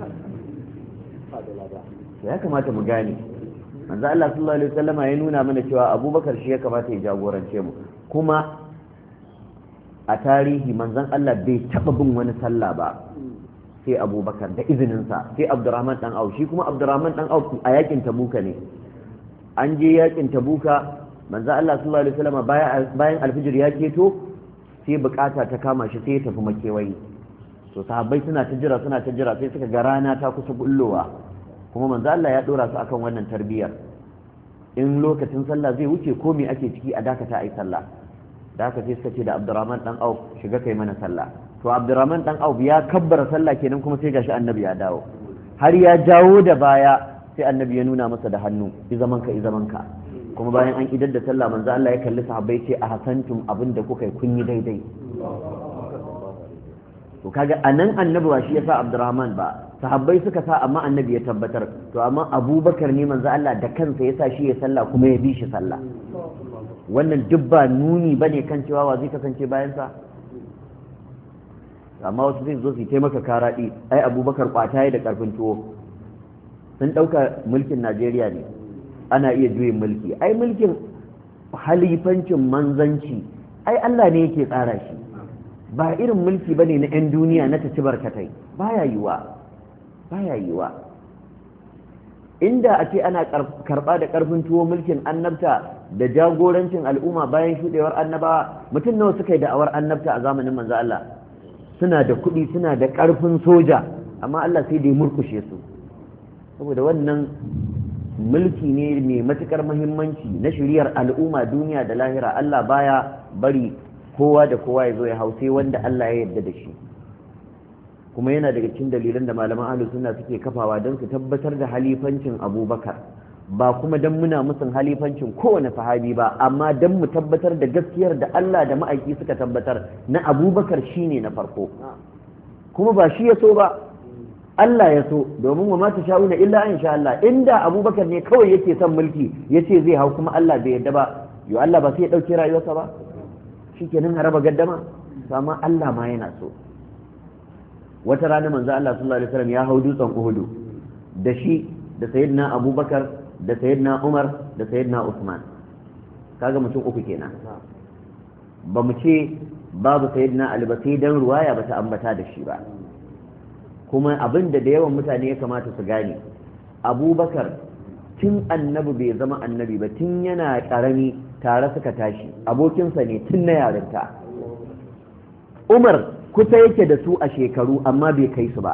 ya kamata mu gane manzo Allah sallallahu alaihi wasallama ya nuna mana cewa Abubakar shi ya kamata ya jagorance mu kuma a tarihi manzon Allah bai taba bin wani sallah ba sai Abubakar da izinin sa sai Abdurrahman dan Auf shi kuma Abdurrahman dan Auf a yakin Tabuka ne an je yakin Tabuka manzo Allah sallallahu alaihi wasallama bayan alfijir ya keto sai bukata ta kama shi sai ya tafi makewayi to sahabbai suna ta jira sai suka ga rana ta kusa bullowa kuma manzo Allah ya dora su akan wannan tarbiyyar in lokacin sallah zai wuce ko me ake ciki a dakata ai sallah da haka sai suka ce da Abdurrahman dan Auf shiga kai mana sallah to Abdurrahman dan Auf ya kabbara sallah kenan kuma sai gashi annabi ya dawo har ya jawo da baya sai annabi ya nuna masa da hannu i zaman ka kuma bayan an idar da sallah manzo Allah ya kalli sahabbai ce a hasantum abinda kuka yi kun yi daidai to kaga anan annabi ba shi yasa Abdurrahman ba sahabbai suka sa amma annabi ya tabbatar to amma Abubakar ne manzo Allah da kansa yasa shi ya sallah kuma ya bi shi sallah wannan duk ba nuni bane kan cewa wa zai kasance bayan sa amma wasu zai zo su taimaka karaɗi ai Abubakar kwata da karfin tuwo sun dauka mulkin Najeriya ne ana iya juyin mulki ai mulkin halifancin manzanci ai Allah ne yake tsara shi ba irin mulki bane na 'yan duniya na ta ci barkatai baya yiwa inda a ce ana karba da karfin tuwo mulkin annabta da jagorancin al'umma bayan shudewar annabawa mutum nawa suka yi da'awar annabta a zamanin manzo Allah suna da kuɗi suna da karfin soja amma Allah sai da ya murkushe su saboda wannan mulki ne mai matukar muhimmanci na shiriyar al'umma duniya da lahira Allah baya bari kowa da kowa ya zo ya hau sai wanda Allah ya yarda da shi kuma yana daga cikin dalilan da malaman ahlus sunna suke kafawa don su tabbatar da halifancin Abubakar ba kuma don muna musun halifancin kowane sahabi ba amma don mu tabbatar da gaskiyar da Allah da ma'aiki suka tabbatar na Abubakar shine na farko kuma ba shi ya so ba Allah ya so domin wa ma sha'una illa in sha Allah inda Abubakar ne kawai yake son mulki yace zai hau kuma Allah bai yarda ba yo Allah ba sai ya dauke rayuwarsa ba shikenan a raba gaddama amma Allah ma yana so wata rana manzo Allah sallallahu alaihi wasallam ya hau dutsen Uhud da shi da sayyidina Abubakar da sayyidina Umar da sayyidina Usman kaga mutum uku kenan ba mu ce babu sayyidina Ali ba sai dan ruwaya bata ambata da shi ba kuma abinda da yawan mutane ya kamata su gane Abubakar tun annabi bai zama annabi ba tun yana ƙarami tare suka tashi abokinsa ne tun na yarinta. Umar kusa yake da su a shekaru amma bai kai su ba.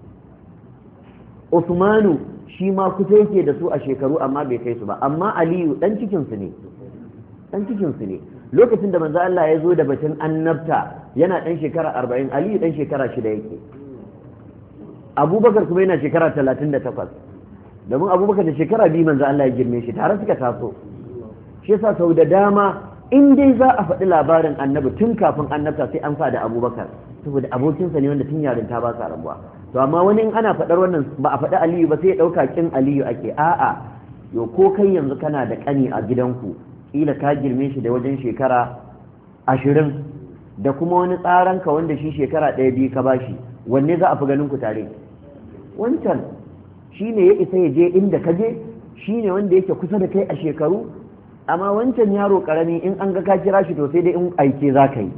Usmanu shi ma kusa yake da su a shekaru amma bai kai su ba, amma Aliyu dan cikinsu ne, dan cikinsu ne. Lokacin da manzo Allah ya zo da batun annabta yana dan shekara 40, Aliyu dan shekara 6 yake. Abubakar kuma yana shekara 38, domin Abubakar da shekara 2 manzo Allah ya girme shi, tare suka taso. Shi yasa sau da dama in dai za a faɗi labarin annabi tun kafin annabta sai an da Abubakar, saboda abokinsa ne wanda tun yarinta ba sa rabuwa. To amma wani in ana faɗar wannan ba a faɗi Aliyu ba sai ya ɗauka kin Aliyu ake. A'a, yo ko kai yanzu kana da ƙani a gidanku kila ka girme shi da wajen shekara 20 da kuma wani tsaranka wanda shi shekara 1-2 ka bashi, wanne za a fi ganin ku tare? Wancan shi ne ya isa ya je inda ka je, shi ne wanda yake kusa da kai a shekaru, amma wancan yaro ƙarami in an ga ka kira shi to sai dai in aike za ka yi,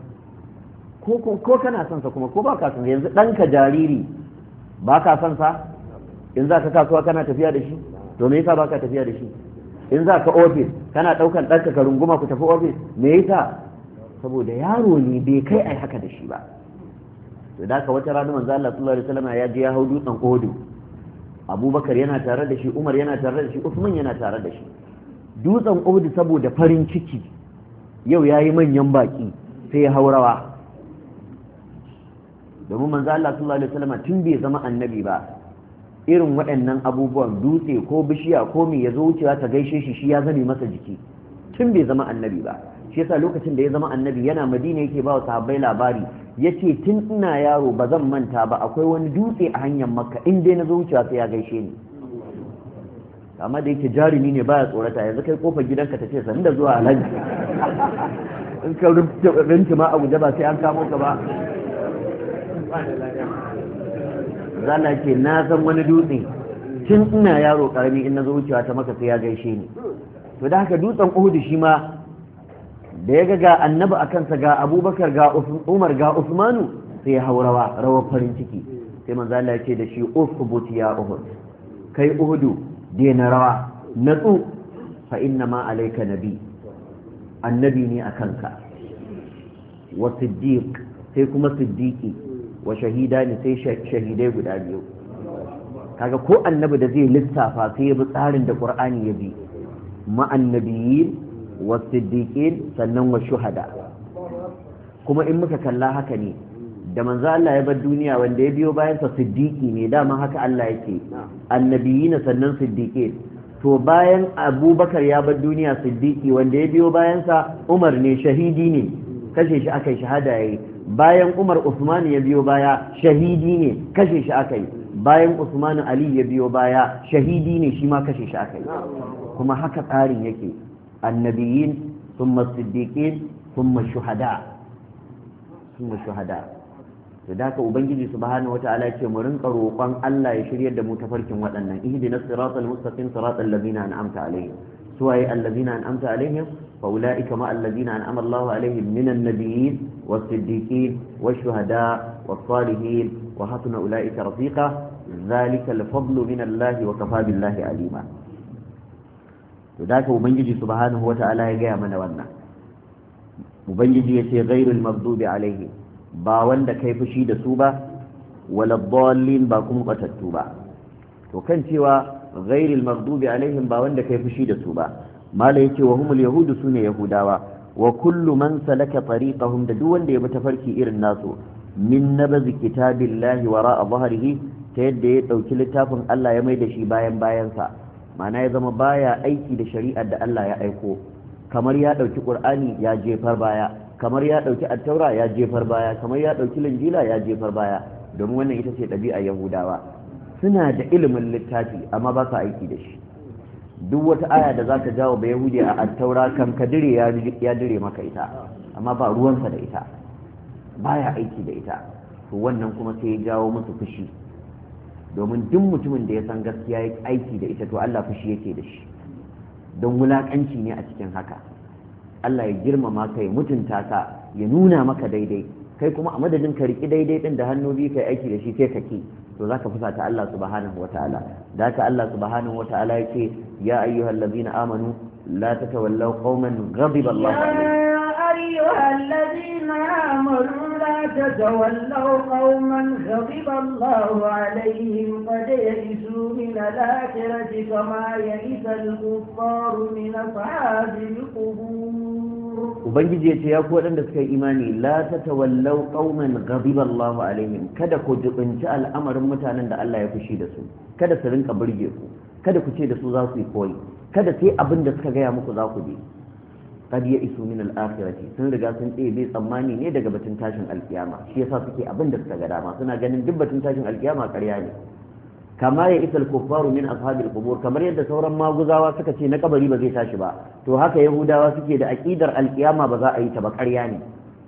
ko kana son sa kuma ko ba ka son sa. Yanzu ɗanka jariri ba ka son sa, in za ka kasuwa kana tafiya da shi, to me yasa ba ka tafiya da shi? In za ka ofis kana ɗaukan ɗanka ka runguma ku tafi ofis, me yasa? saboda yaro ne bai kai ai haka da shi ba. to da ka wata rana manzo Allah sallallahu alaihi wasallam ya je ya hau dutsen Uhud, Abubakar yana tare da shi, Umar yana tare da shi, Usman yana tare da shi. Dutsen Uhud saboda farin ciki yau yayi manyan baki sai ya haurawa, domin manzo Allah sallallahu alaihi wasallam tun bai zama annabi ba irin waɗannan abubuwan dutse ko bishiya ko me yazo wucewa ta gaishe shi shi ya zame masa jiki tun bai zama annabi ba. shi yasa lokacin da ya zama annabi yana Madina yake ba wa sahabbai labari, yace tun ina yaro ba zan manta ba akwai wani dutse a hanyar Makka in dai nazo wucewa sai ya gaishe ni. amma da yake jarumi ne baya tsorata, yanzu kai kofar gidanka ta ce san da zuwa alhaji in ka rinci ma a guje ba sai an kamo ka ba. zala ce na san wani dutse tun ina yaro karami in na zo wucewa ta Maka sai ya gaishe ni. to da haka dutsen Uhud shi ma da ya ga annabi a kansa, ga Abubakar ga Umar ga Usmanu, sai ya haurawa rawar farin ciki. sai manzo Allah ya ce da shi usbut ya Uhud, kai Uhudu daina rawa, natsu, fa inna ma alayka nabi, annabi ne a kanka, wa siddiq, sai kuma siddiqi, wa shahida ne sai shahidai guda biyu. kaga ko annabi da zai lissafa sai ya bi tsarin da Qur'ani ya bi, ma'an nabiyyin wa siddiqin sannan wa shuhada. kuma in muka kalla haka ne da manzo Allah ya bar duniya wanda ya biyo bayan sa siddiqi ne, dama haka Allah yake, annabiyina sannan siddiqin. to bayan Abubakar ya bar duniya siddiqi, wanda ya biyo bayan sa Umar ne, shahidi ne, kashe shi akai, shahada yayi. bayan Umar Usman ya biyo baya, shahidi ne, kashe shi akai. bayan Usman Ali ya biyo baya, shahidi ne, shi ma kashe shi akai. kuma haka tsarin yake, annabiyin thumma siddiqin thumma shuhada, thumma shuhada. da haka ubangiji subhanahu wataala ce mu rinka roƙon Allah ya shiryar da mu tafarkin waɗannan, ihdinas siratal mustaqim siratal ladzina an'amta alaihim. suwaye alladzina an'amta alaihim? fa ulaika ma alladzina an'ama Allahu alaihim minan nabiyyin was-siddiqin wash-shuhada was-salihin wa hasuna ulaika rafiqa dhalika al-fadlu min Allah wa kafa billahi alima. to da haka ubangiji subhanahu wataala ya gaya mana wannan. ubangiji yace ghairul maghdubi alaihim, ba wanda kai fushi da su ba, wala dallin ba kuma batattu ba. to kan cewa ghairil maghdubi alaihim ba wanda kai fushi da su ba, mala yace wa humul yahudu sune yahudawa, wa kullu man salaka tariqahum, da duk wanda ya bi tafarki irin nasu, min nabazi kitabillahi wara'a dhahrihi, ta yadda ya dauki littafin Allah ya mai da shi bayan bayansa, ma'ana ya zama baya aiki da shari'ar da Allah ya aiko, kamar ya dauki Qur'ani ya jefar baya, kamar ya dauki at-taura ya jefar baya, kamar ya dauki linjila ya jefar baya. domin wannan ita ce ɗabi'ar yahudawa, suna da ilimin littafi amma ba su aiki da shi. duk wata aya da za ka jawo ba yahudi a at-taura kan ka dire ya dire maka ita, amma ba ruwansa da ita, baya aiki da ita. to wannan kuma sai ya jawo musu fushi, domin duk mutumin da ya san gaskiya ya aiki da ita to Allah fushi yake da shi, don wulakanci ne a cikin haka. Allah ya girmama ka, ya mutunta ka, ya nuna maka daidai, kai kuma a madadin ka riki daidai din da hannu biyu kai aiki da shi sai ka ki, to zaka fusata Allah subhanahu wataala. Da haka Allah subhanahu wataala yake ya ayyuhallazina amanu la tatawallaw qauman ghadiba Allahu alaihim أيها الذين آمنوا لا تتولوا قوما غضب الله عليهم قد يئسوا من الآخرة كما يئس الكفار من أصحاب القبور. Ubangiji ya ce ya ku waɗanda suka yi imani la tatawallau qauman ghadiba Allahu alaihim, kada ku jibinci al'amarin mutanen da Allah ya fushi da su, kada su rinka burge ku, kada ku ce da su za su yi koyi, kada sai abin da suka gaya muku za ku bi. Qad ya'isu min al-akhirati, sun riga sun bai tsammani ne daga batun tashin alkiyama, shi yasa suke abin da suka ga dama, suna ganin duk batun tashin alkiyama ƙarya ne. Kama ya isa al-kuffaru min ashabil qubur, kamar yadda sauran maguzawa suka ce na kabari ba zai tashi ba, to haka yahudawa suke da aqidar alkiyama ba za a yi ta ba, ƙarya ne.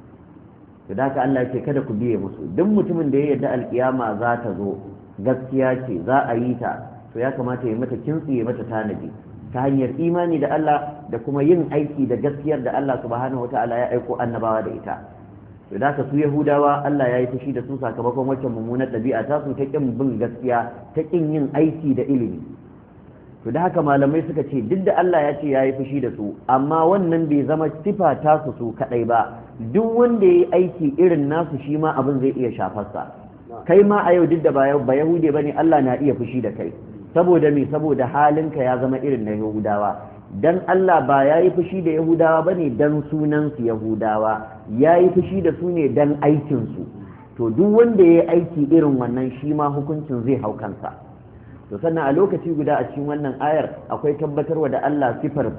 To da haka Allah ya ce kada ku biye musu, duk mutumin da ya yarda alkiyama za ta zo, gaskiya ce za a yi ta, to ya kamata ya mata kintsi, ya mata tanadi ta hanyar imani da Allah da kuma yin aiki da gaskiyar da Allah subhanahu wata'ala ya aiko annabawa da ita. To da su Yahudawa Allah ya yi fushi da su sakamakon wacce mummunar ɗabi'a ta su ta kin bin gaskiya, ta kin yin aiki da ilimi. To da haka malamai suka ce duk da Allah ya ce ya yi fushi da su, amma wannan bai zama sifa ta su kadai ba, duk wanda ya yi aiki irin nasu shi ma abin zai iya shafarsa. Kai ma a yau duk da ba Yahude bane Allah na iya fushi da kai. Saboda me? Saboda halinka ya zama irin na Yahudawa. Dan Allah ba ya yi fushi da Yahudawa bane dan sunansu Yahudawa, ya yi fushi da su ne dan aikinsu. To duk wanda ya yi aiki irin wannan shi ma hukuncin zai hau kansa. To sannan a lokaci guda a cikin wannan ayar akwai tabbatarwa da Allah sifar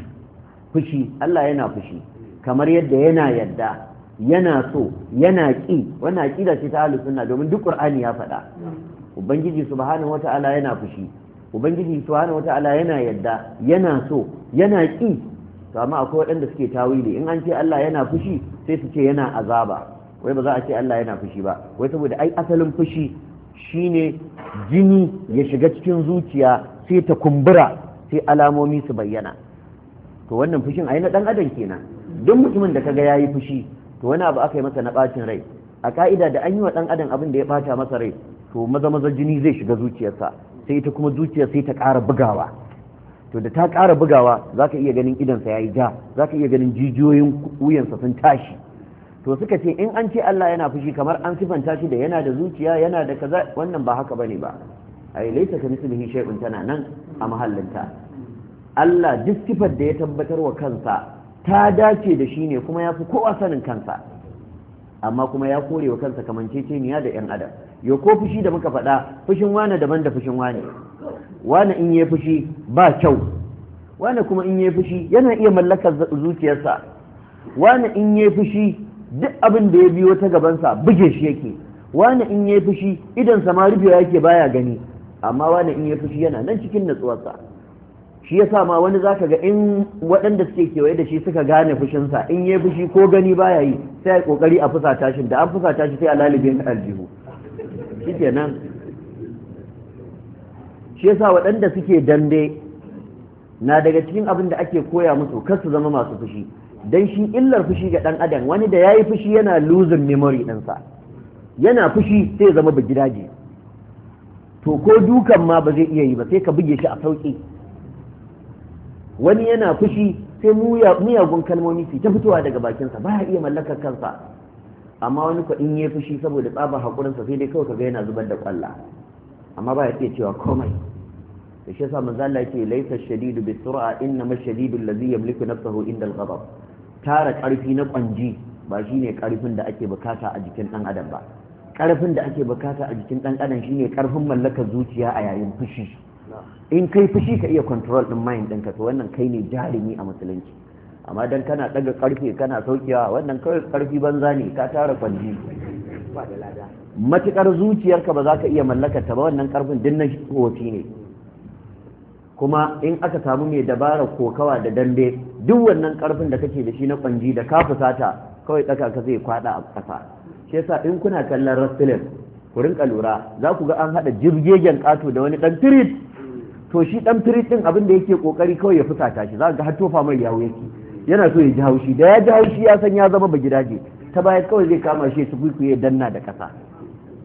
fushi. Allah yana fushi kamar yadda yana yadda, yana so, yana ƙi. Wannan aqida ce ta Ahlus Sunna, domin duk Qur'ani ya faɗa. Ubangiji subhanahu wata'ala yana fushi, Ubangiji subhanahu wata'ala yana yadda, yana so, yana ƙi. To amma akwai waɗanda suke tawili, in an ce Allah yana fushi sai su ce yana azaba, wai ba za a ce Allah yana fushi ba, wai saboda ai asalin fushi shine jini ya shiga cikin zuciya sai ta kumbura sai alamomi su bayyana. To wannan fushin ai na dan adam kenan. Duk mutumin da kaga yayi fushi to wani abu aka yi masa na bacin rai. A ka'ida da an yi wa dan adam abin da ya bata masa rai, to maza jini zai shiga zuciyarsa, sai ita kuma zuciyar sai ta ƙara bugawa. To da ta ƙara bugawa za ka iya ganin idansa ya yi ja, za ka iya ganin jijiyoyin wuyansa sun tashi. To suka ce in an ce Allah yana fushi kamar an sifanta shi da yana da zuciya, yana da kaza, wannan ba haka bane ba. Ai laisa ka mislihi shay'un, tana nan a mahallinta. Allah duk sifar da ya tabbatar wa kansa ta dace da shi ne, kuma ya fi kowa sanin kansa, amma kuma ya kore wa kansa kamanceceniya da 'yan adam. Yau ko fushi da muka faɗa, fushin wane daban da fushin wane in yi fushi ba kyau, wane kuma in yi fushi yana iya mallakar zuciyarsa, wane in yi fushi duk abin da ya biyo ta gabansa buge shi yake, wane in yi fushi idan sama rufewa yake baya gani, amma wane in yi fushi yana nan cikin natsuwarsa. Shi yasa ma wani zaka ga in waɗanda suke kewaye da shi suka gane fushinsa, in yi fushi ko gani baya yi, sai a kokari a fusata shi, da an fusata shi sai a lalube aljihu. Shi kenan. Shi yasa waɗanda suke dambe na daga cikin abin da ake koya musu kar su zama masu fushi, dan shi illar fushi ga ɗan adam, wani da yayi fushi yana losing memory ɗinsa, yana fushi sai ya zama bagidaje. To ko dukan ma ba zai iya yi ba, sai ka buge shi a sauki. Wani yana fushi sai miyagun kalmomi su ta fitowa daga bakinsa, ba ya iya mallakar kansa. Amma wani ko in yi fushi saboda tsabar haƙurinsa sai dai kawai kaga yana zubar da ƙwalla, amma ba ya iya cewa komai. Da shi yasa manzo Allah yake laisa shadidu bi sur'a, innama shadidu allazi yamliku nafsahu inda al-ghadab. Tara ƙarfi na ƙwanji ba shine ƙarfin da ake bukata a jikin ɗan adam ba. Ƙarfin da ake bukata a jikin ɗan adam shine ƙarfin mallakar zuciya a yayin fushi. In kai fushi ka iya control din mind ɗinka, to wannan kai ne jarumi a musulunci. Amma dan kana daga karfe kana saukewa, wannan kawai karfi banza ne, ka tara kwanji ba da lada. Matukar zuciyarka ba za ka iya mallakar ta ba, wannan karfin din na hoci ne. Kuma in aka samu mai dabara kokawa da dambe, duk wannan karfin da kake da shi na kwanji da ka fusata kawai tsaka ka zai kwada a ƙasa. Shi yasa in kuna kallon wrestling ku rinka lura, za ku ga an hada jirgegen ƙato da wani dan tirit. To shi dan firit din abin da yake kokari kawai ya fusata shi, za ga har tofa mai yawo yake, yana so ya ji haushi, da ya ji haushi ya san ya zama bagidaje, ta baya kawai zai kama shi su kuikuye danna da kasa.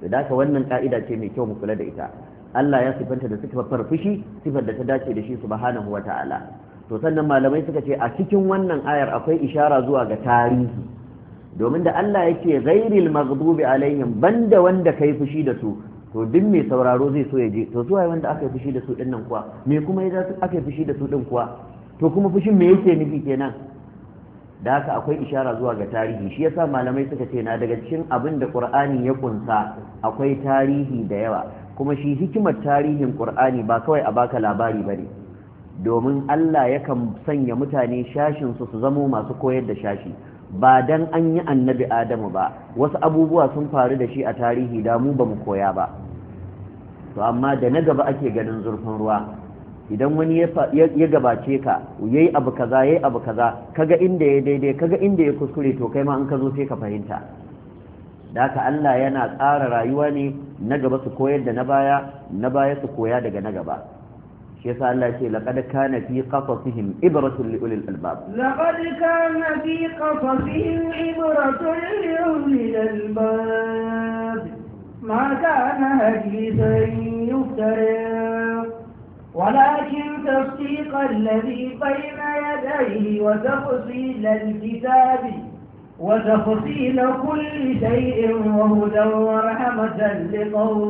da haka wannan ka'ida ce mai kyau mu kula da ita Allah ya sifanta da sifar fushi sifar da ta dace da shi subhanahu wata'ala to sannan malamai suka ce a cikin wannan ayar akwai ishara zuwa ga tarihi domin da Allah yake ghairil maghdubi alaihim banda wanda kai fushi da su to duk mai sauraro zai so ya je to zuwa wanda aka yi fushi da su din nan kuwa me kuma ya aka yi fushi da su din kuwa to kuma fushin me yake nufi kenan da haka akwai ishara zuwa ga tarihi shi yasa malamai suka ce na daga cikin abin da Qur'ani ya kunsa akwai tarihi da yawa kuma shi hikimar tarihin Qur'ani ba kawai a baka labari bane domin Allah yakan sanya mutane shashin su zamo masu koyar da shashi ba dan an yi annabi Adamu ba wasu abubuwa sun faru da shi a tarihi da mu ba mu koya ba to amma da na gaba ake ganin zurfin ruwa idan wani ya gabace ka yayi abu kaza kaga inda ya daidai kaga inda ya kuskure to kai ma in ka zo sai ka fahimta da haka Allah yana tsara rayuwa ne na gaba su koyar da na baya su koya daga na gaba shi yasa Allah ce laqad kana fi qasasihim ibratun li ulil albab laqad kana fi qasasihim ibratun li ulil albab ma kana hadithan yuftara ولكن تصديق الذي بين يديه وتفصيل الكتاب وتفصيل كل شيء وهدى ورحمة لقوم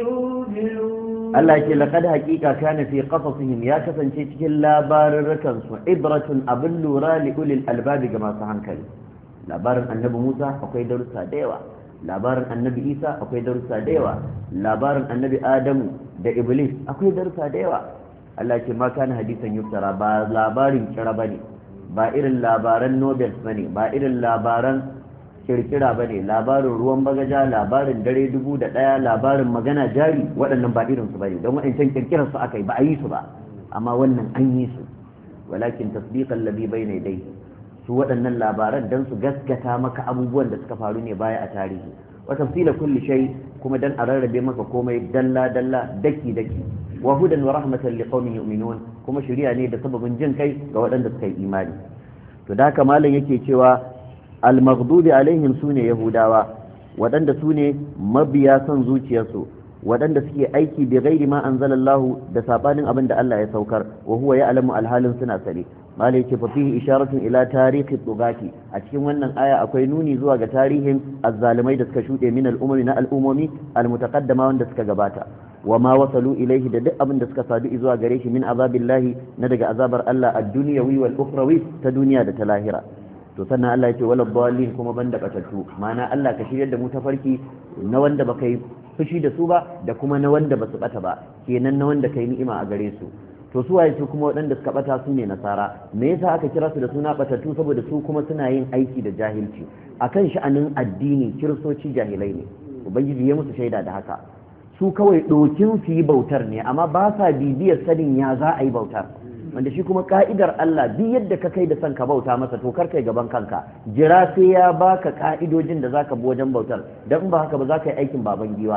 يؤمنون الله يقول لقد حقيقة كان في قصصهم يا كسنشي cikin labarurrukan su ibratun abin lura li ulil albab ga masu hankali labarin annabi Musa akwai darussa da yawa labarin annabi Isa akwai darussa da yawa labarin annabi Adamu da Iblis akwai darussa da yawa Allah ce ma kana hadisan yuftara ba labarin kira bane ba irin labaran Nobel bane ba irin labaran kirkira bane labarin ruwan bagaja labarin dare 1001 labarin magana jari waɗannan ba irin su bane don waɗancan kirkirar su akai ba a yi su ba amma wannan an yi su walakin tasdiqan ladhi bayna yadayhi su waɗannan labaran don su gaskata maka abubuwan da suka faru ne baya a tarihi wa tafsila kulli shay kuma dan a rarrabe maka komai dalla dalla daki daki wa hudan wa rahmatan liqaumin yu'minun kuma shari'a ne da sababin jin kai ga waɗanda suka yi imani to da haka malam yake cewa al maghdubi alaihim sune yahudawa waɗanda sune mabiya son zuciyarsu waɗanda suke aiki bi ghairi ma anzalallahu da sabanin abin da Allah ya saukar wa huwa ya'lamu alhalin suna sare malai ce fa fihi isharatun ila tarihi tugati a cikin wannan aya akwai nuni zuwa ga tarihin azzalimai da suka shuɗe min al'ummi na al'umomi almutaqaddama wanda suka gabata wa ma wasalu ilaihi da duk abin da suka sadu zuwa gare shi min azabillahi na daga azabar Allah ad-dunyawi wal ukhrawi ta duniya da ta lahira to sannan Allah ya ce wala dallin kuma banda batattu ma'ana Allah ka shiryar da mu tafarki na wanda baka yi fushi da su ba da kuma na wanda basu bata ba kenan na wanda kai ni'ima a gare su to su waye su kuma waɗanda suka bata su ne nasara me yasa aka kira su da suna batattu saboda su kuma suna yin aiki da jahilci akan sha'anin addini kiristoci jahilai ne ubangiji ya musu shaida da haka su kawai dokin su yi bautar ne amma ba sa bibiyar sanin ya za a yi bautar wanda shi kuma ka'idar Allah duk yadda ka kai da son ka bauta masa to kar kai gaban kanka jira sai ya baka ka'idojin da zaka bi wajen bautar dan ba haka ba za ka yi aikin baban giwa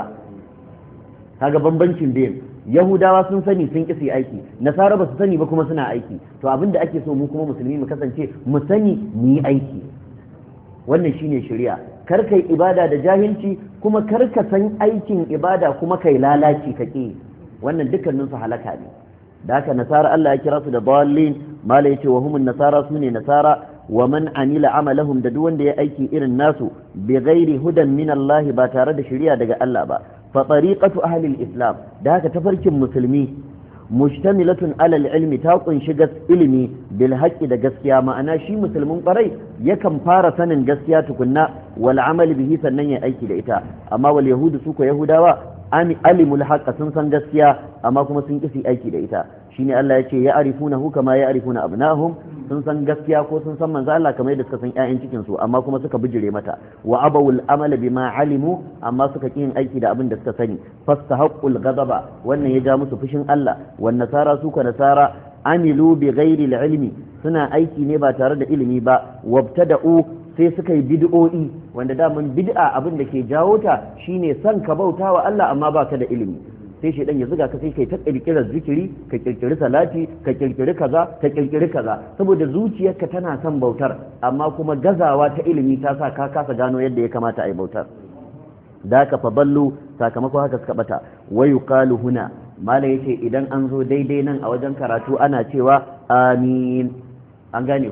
kaga bambancin biyu yahudawa sun sani sun ƙi su aiki nasara ba su sani ba kuma suna aiki to abin da ake so mu kuma musulmi mu kasance mu sani mu yi aiki wannan shine shari'a kar kai ibada da jahilci kuma kar ka san aikin ibada kuma kai lalaci ka ƙi wannan dukkanin su halaka ne da haka nasara Allah ya kira su da dallin mala yace wa humun nasara sune nasara wa man amila amalahum da duk wanda ya aiki irin nasu bi ghairi hudan min Allah ba tare da shari'a daga Allah ba fa tariqatu ahli al-islam da haka tafarkin musulmi mujtamilatun ala al-ilmi ta kunshi ilimi bil haqqi da gaskiya ma'ana shi musulmin kwarai yakan fara sanin gaskiya tukunna wal amal bihi sannan ya aiki da ita amma wal yahudu su ko yahudawa alimul haqqa sun san gaskiya amma kuma sun kisi aiki da ita shine Allah ya ce ya arifunahu kama ya arifuna abnahum sun san gaskiya ko sun san manzo Allah kamar yadda suka san ƴaƴan cikin su amma kuma suka bijire mata wa abawul amala bima alimu amma suka kin aiki da abin da suka sani fastahaqqul ghadaba wannan ya ja musu fushin Allah wan nasara su ka nasara amilu bi ghairi ilmi suna aiki ne ba tare da ilimi ba wabtada'u sai suka yi bid'o'i wanda daman bid'a abin da ke jawo ta shine son ka bauta wa Allah amma baka da ilimi sai shedan ya zuga ka sai kai ta kirkirar zikiri ka kirkiri salati ka kirkiri kaza ka kirkiri kaza saboda zuciyarka tana son bautar amma kuma gazawa ta ilimi ta sa ka kasa gano yadda ya kamata a yi bautar da ka faballu sakamakon haka suka bata wa yuqalu huna mala yace idan an zo daidai nan a wajen karatu ana cewa amin an gane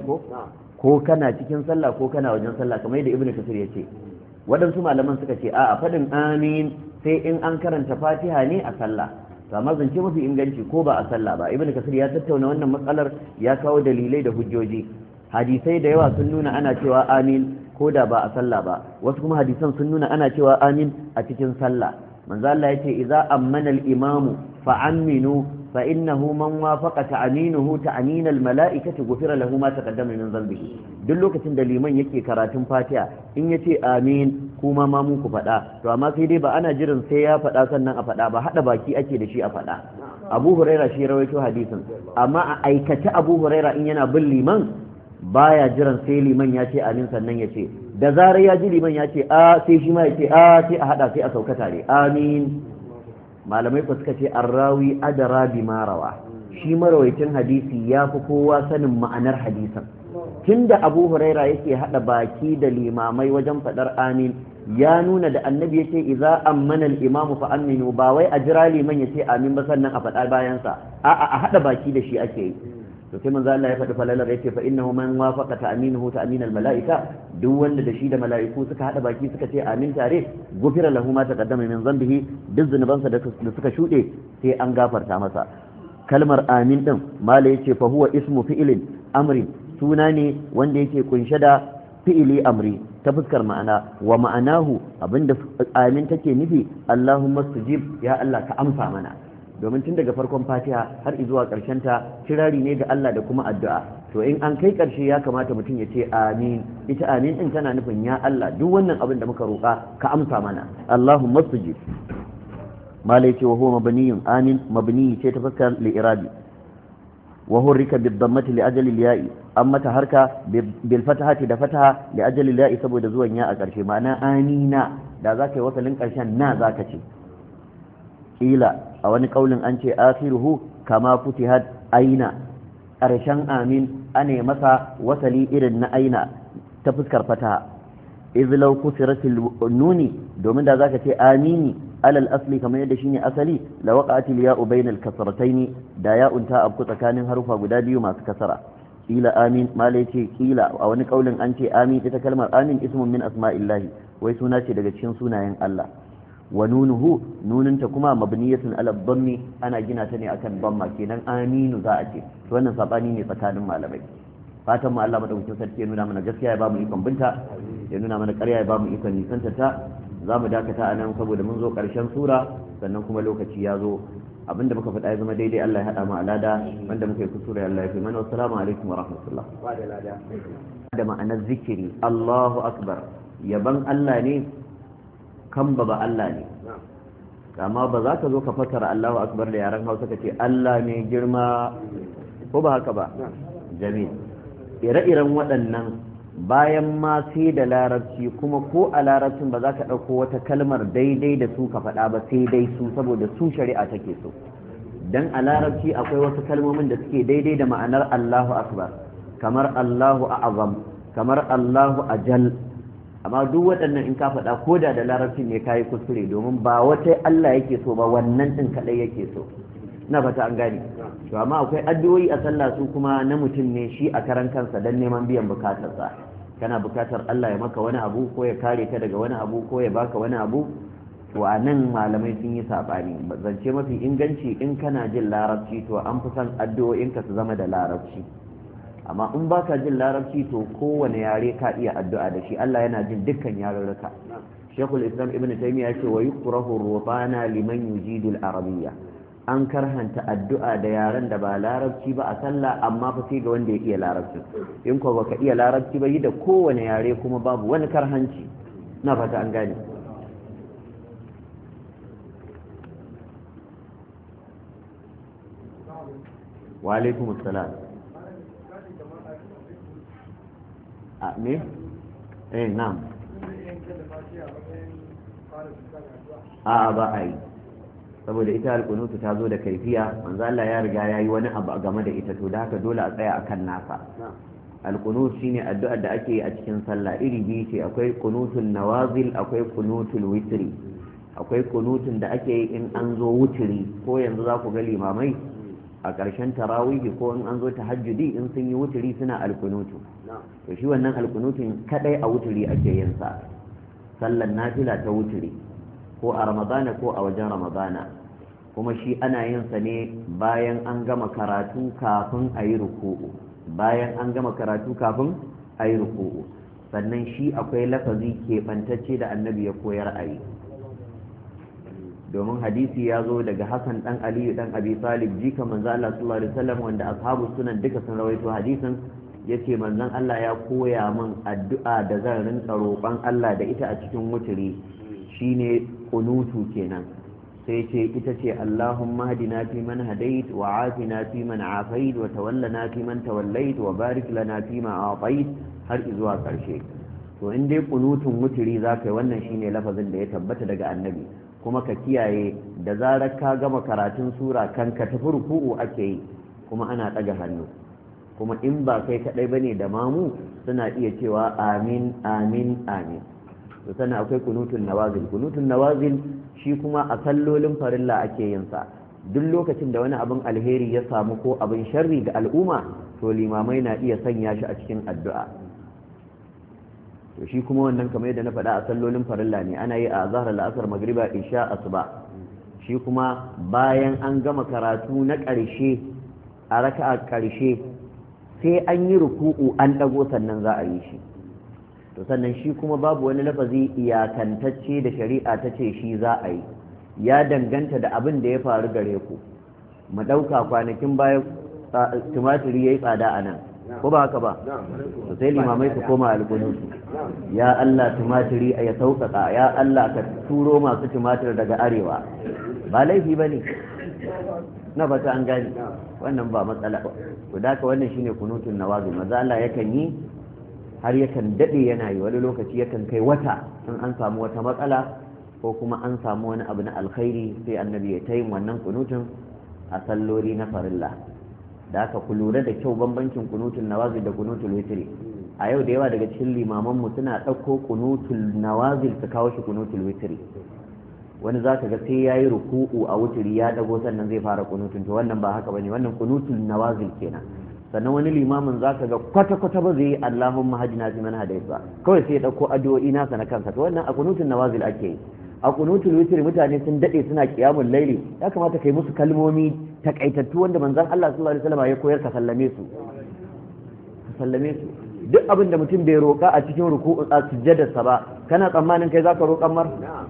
ko kana cikin sallah ko kana wajen sallah kamar yadda ibnu kasir yace waɗansu malaman suka ce a'a faɗin amin sai in an karanta fatiha ne a sallah to amma zance mafi inganci ko ba a sallah ba ibnu kasir ya tattauna wannan matsalar ya kawo dalilai da hujjoji hadisai da yawa sun nuna ana cewa amin ko da ba a sallah ba wasu kuma hadisan sun nuna ana cewa amin a cikin sallah manzo Allah yace idza ammana al-imamu fa aminu fa innahu man wafaqa ta'minuhu ta'min al-mala'ikati ghufira lahu ma taqaddama min dhanbihi duk lokacin da liman yake karatun Fatiha in yace amin kuma ma mu ku faɗa to amma sai dai ba ana jiran sai ya faɗa sannan a faɗa ba hada baki ake da shi a faɗa Abu Huraira shi rawaito hadisin amma a aikace Abu Huraira in yana bin liman baya jiran sai liman ya ce amin sannan ya ce da zarar ya ji liman ya ce a sai shi ma ya ce a sai a hada sai a sauka tare amin malamai ku suka ce arrawi adara bi marawa shi marawaitin hadisi ya fi kowa sanin ma'anar hadisan tunda Abu Huraira yake hada baki da limamai wajen fadar amin ya nuna da annabi yace idza ammana al-imam fa aminu ba wai a jira liman yace amin ba sannan a fada bayan sa a hada baki da shi ake yi to sai manzo Allah ya faɗi falalar yace fa innahu man wafaqa ta'minuhu ta'min al-mala'ika duk wanda da shi da mala'iku suka hada baki suka ce amin tare gufira lahu ma taqaddama min dhanbihi duk zunubansa da suka shude sai an gafarta masa kalmar amin din mala yace fa huwa ismu fi'lin amrin suna ne wanda yake kunshe da fi'ili amri ta fuskar ma'ana wa ma'anahu abinda amin take nufi Allahumma stujib ya Allah ka amsa mana domin tun daga farkon Fatiha har zuwa ƙarshen ta kirari ne ga Allah da kuma addu'a to in an kai ƙarshe ya kamata mutum ya ce amin ita amin din tana nufin ya Allah duk wannan abin da muka roƙa ka amsa mana Allahumma stujib malai ce wa huwa mabniyun amin mabni ce ta fuskar li'irabi wa hurrika bid-dammati li ajali al-ya'i amma ta harka bil fatahati da fataha li ajali al-ya'i saboda zuwan ya a ƙarshe ma'ana amina da zaka yi wasalin ƙarshen na zaka ce ila a wani kaulin an ce akhiruhu kama futihat aina ƙarshen amin ane masa wasali irin na aina ta fuskar fataha iz law kusiratil nuni domin da zaka ce amini alal asli kamar yadda shine asali la waqa'atil ya'u bainal kasratayn da ya'un ta abku tsakanin harufa guda biyu masu kasara kila amin malai ce kila a wani kaulin an ce amin ita kalmar amin ismun min asma'illahi wai suna ce daga cikin sunayen Allah wa nunuhu nununta kuma mabniyatun ala dhammi ana gina ta ne akan dhamma kenan aminu za a ce to wannan sabani ne tsakanin malamai fatan mu Allah madaukakin sarki ya nuna mana gaskiya ya bamu ikon binta ya nuna mana ƙarya ya bamu ikon nisanta ta za mu dakata a nan saboda mun zo ƙarshen sura sannan kuma lokaci ya zo abinda muka faɗa ya zama daidai Allah ya haɗa mu alada wanda muka yi kusura Allah ya fi mana wassalamu alaikum wa rahmatullah da ma'anar zikiri Allahu akbar yaban Allah ne kan baba Allah ne amma ba za ka zo ka fassara Allahu akbar da yaren Hausa ka ce Allah ne girma ko ba haka ba jami'i ire-iren waɗannan bayan ma sai da larabci kuma ko a larabcin ba za ka ɗauko wata kalmar daidai da su ka faɗa ba sai dai su saboda su shari'a take so dan a larabci akwai wasu kalmomin da suke daidai da ma'anar Allahu akbar kamar Allahu a'azam kamar Allahu ajal amma duk waɗannan in ka faɗa ko da larabcin ne kayi kuskure domin ba wata Allah yake so ba wannan ɗin kaɗai yake so na fata an gane to amma akwai addu'o'i a sallah su kuma na mutum ne shi a karan kansa dan neman biyan bukatarsa kana bukatar Allah ya maka wani abu ko ya kare ka daga wani abu ko ya baka wani abu to a nan malamai sun yi sabani zance mafi inganci in kana jin larabci to an fi son addu'o'inka su zama da larabci amma in baka jin larabci to kowane yare ka iya addu'a da shi Allah yana jin dukkan yarurruka Sheikhul Islam Ibn Taymiyyah ya ce wa yukrahu rubana liman yujidu al-arabiyya an karhanta addu'a da yaren da ba larabci ba a sallah amma fa sai ga wanda ya iya larabci in ko baka iya larabci ba yi da kowane yare kuma babu wani karhanci na fata an gane wa alaikum assalam a me na'am a ba ai saboda ita alkunutu ta zo da kaifiya manzo Allah ya riga yayi wani abu game da ita to da haka dole a tsaya akan nasa alqunut shine addu'ar da ake yi a cikin sallah iri biyu ce, akwai qunutul nawazil akwai qunutul witri. akwai qunutun da ake yi in an zo wutiri, ko yanzu za ku ga limamai a ƙarshen tarawihi ko in an zo tahajjudi in sun yi wutiri suna alkunutu. to shi wannan alkunutun kadai a wutiri ake yin sa, sallan nafila ta wutiri ko a ramadana ko a wajen ramadana, kuma shi ana yin sa ne bayan an gama karatu kafin a yi ruku'u, sannan shi akwai lafazi keɓantacce da annabi ya koyar a yi, domin hadisi ya zo daga Hassan dan Aliyu dan Abi Talib jika manzo Allah sallallahu alaihi wasallam wanda ashabu sunan duka sun rawaito hadisin, yace manzon Allah ya koya min addu'a da zan rinka roƙon Allah da ita a cikin wuturi, shine qunutu kenan. sai ce ita ce Allahumma hadina fi man hadait wa afina fi man afait wa tawallana fi man tawallait wa barik lana fi ma atait har zuwa karshe. to in dai qunutun wuturi zaka yi wannan shine lafazin da ya tabbata daga annabi, kuma ka kiyaye da zarar ka gama karatun sura kan ka tafi ruku'u ake yi, kuma ana ɗaga hannu, kuma in ba kai kaɗai bane da mamu suna iya cewa amin amin amin. to sannan akwai kunutun nawazil shi kuma a sallolin farilla ake yin sa, duk lokacin da wani abin alheri ya samu ko abin sharri ga al'umma to limamai na iya sanya shi a cikin addu'a. to shi kuma wannan kamar yadda na faɗa a sallolin farilla ne, ana yi a zahar la'asar magriba isha asuba. shi kuma bayan an gama karatu na ƙarshe a raka'a ƙarshe sai an yi ruku'u an ɗago sannan za a yi shi. to sannan shi kuma babu wani lafazi iyakantacce da shari'a ta ce shi za a yi, ya danganta da abin da ya faru gare ku. mu ɗauka kwanakin baya tumatiri ya yi tsada a nan, ko ba haka ba, to sai limamai su koma alƙunutu, ya Allah tumatiri ya sauƙaƙa, ya Allah ka turo masu tumatir daga arewa. ba laifi ba ne, na fata an gani, wannan ba matsala ba. to da haka wannan shine kunutun nawazil, maza Allah yakan yi har yakan daɗe yana yi, wani lokaci yakan kai wata in an samu wata matsala ko kuma an samu wani abu na alkhairi sai annabi ya ta yin wannan kunutun a salloli na farilla. da aka ku lura da kyau bambancin kunutun nawazil da kunutul witri. a yau da yawa daga cikin limamanmu suna ɗauko kunutul nawazil su kawo shi kunutul witri, wani za ka ga sai ya yi ruku'u a wutiri ya dago sannan zai fara kunutun, to wannan ba haka bane, wannan kunutul nawazil kenan. sannan wani limamin za ka ga kwata-kwata ba zai yi Allahumma hadina fi man hadait ba, kawai sai ya ɗauko addu'o'i nasa na kansa, to wannan a kunutul nawazil ake yi. a kunutul witr mutane sun dade suna qiyamul laili, ya kamata kai musu kalmomi takaitattu wanda manzon Allah sallallahu alaihi wasallam ya koyar ka sallame su. duk abin da mutum bai roƙa a cikin ruku'u a sujjadarsa ba, kana tsammanin kai zaka roƙan mar?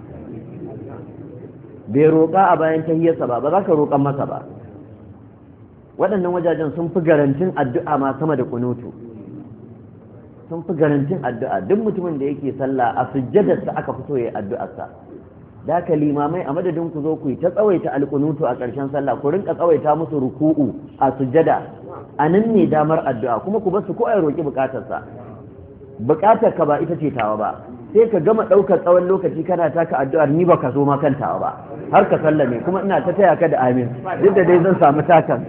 bai roƙa a bayan tahiyyarsa ba za ka roƙan masa ba. waɗannan wajajen sun fi garantin addu'a ma sama da kunutu, sun fi garantin addu'a. duk mutumin da yake sallah a sujjadarsa aka fito ya yi addu'arsa. da haka limamai a madadin ku zo ku yi ta tsawaita alkunutu a ƙarshen sallah, ku rinka tsawaita musu ruku'u a sujjada, a nan ne damar addu'a, kuma ku basu ko a roƙi buƙatarsa. buƙatar ka ba ita ce tawa ba, sai ka gama ɗaukar tsawon lokaci kana taka addu'ar ni ba ka zo ma kan tawa ba har ka sallame, kuma ina ta taya ka da amin, duk da dai zan samu takan.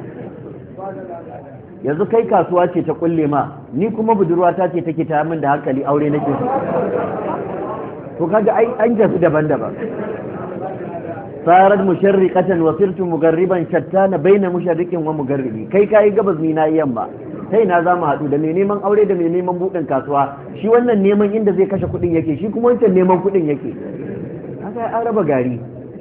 yanzu kai kasuwa ce ta kulle ma, ni kuma budurwata ce take ta min da hankali aure nake so. to kaga ai an jasu daban-daban. sarat musharriqatan wa sirtu mugarriban shattana baina musharriqin wa mugarribi, kai kai gabas ni na yamma, sai na zamu hadu da mai neman aure da mai neman budin kasuwa, shi wannan neman inda zai kashe kudin yake, shi kuma wancan neman kudin yake, haka an raba gari.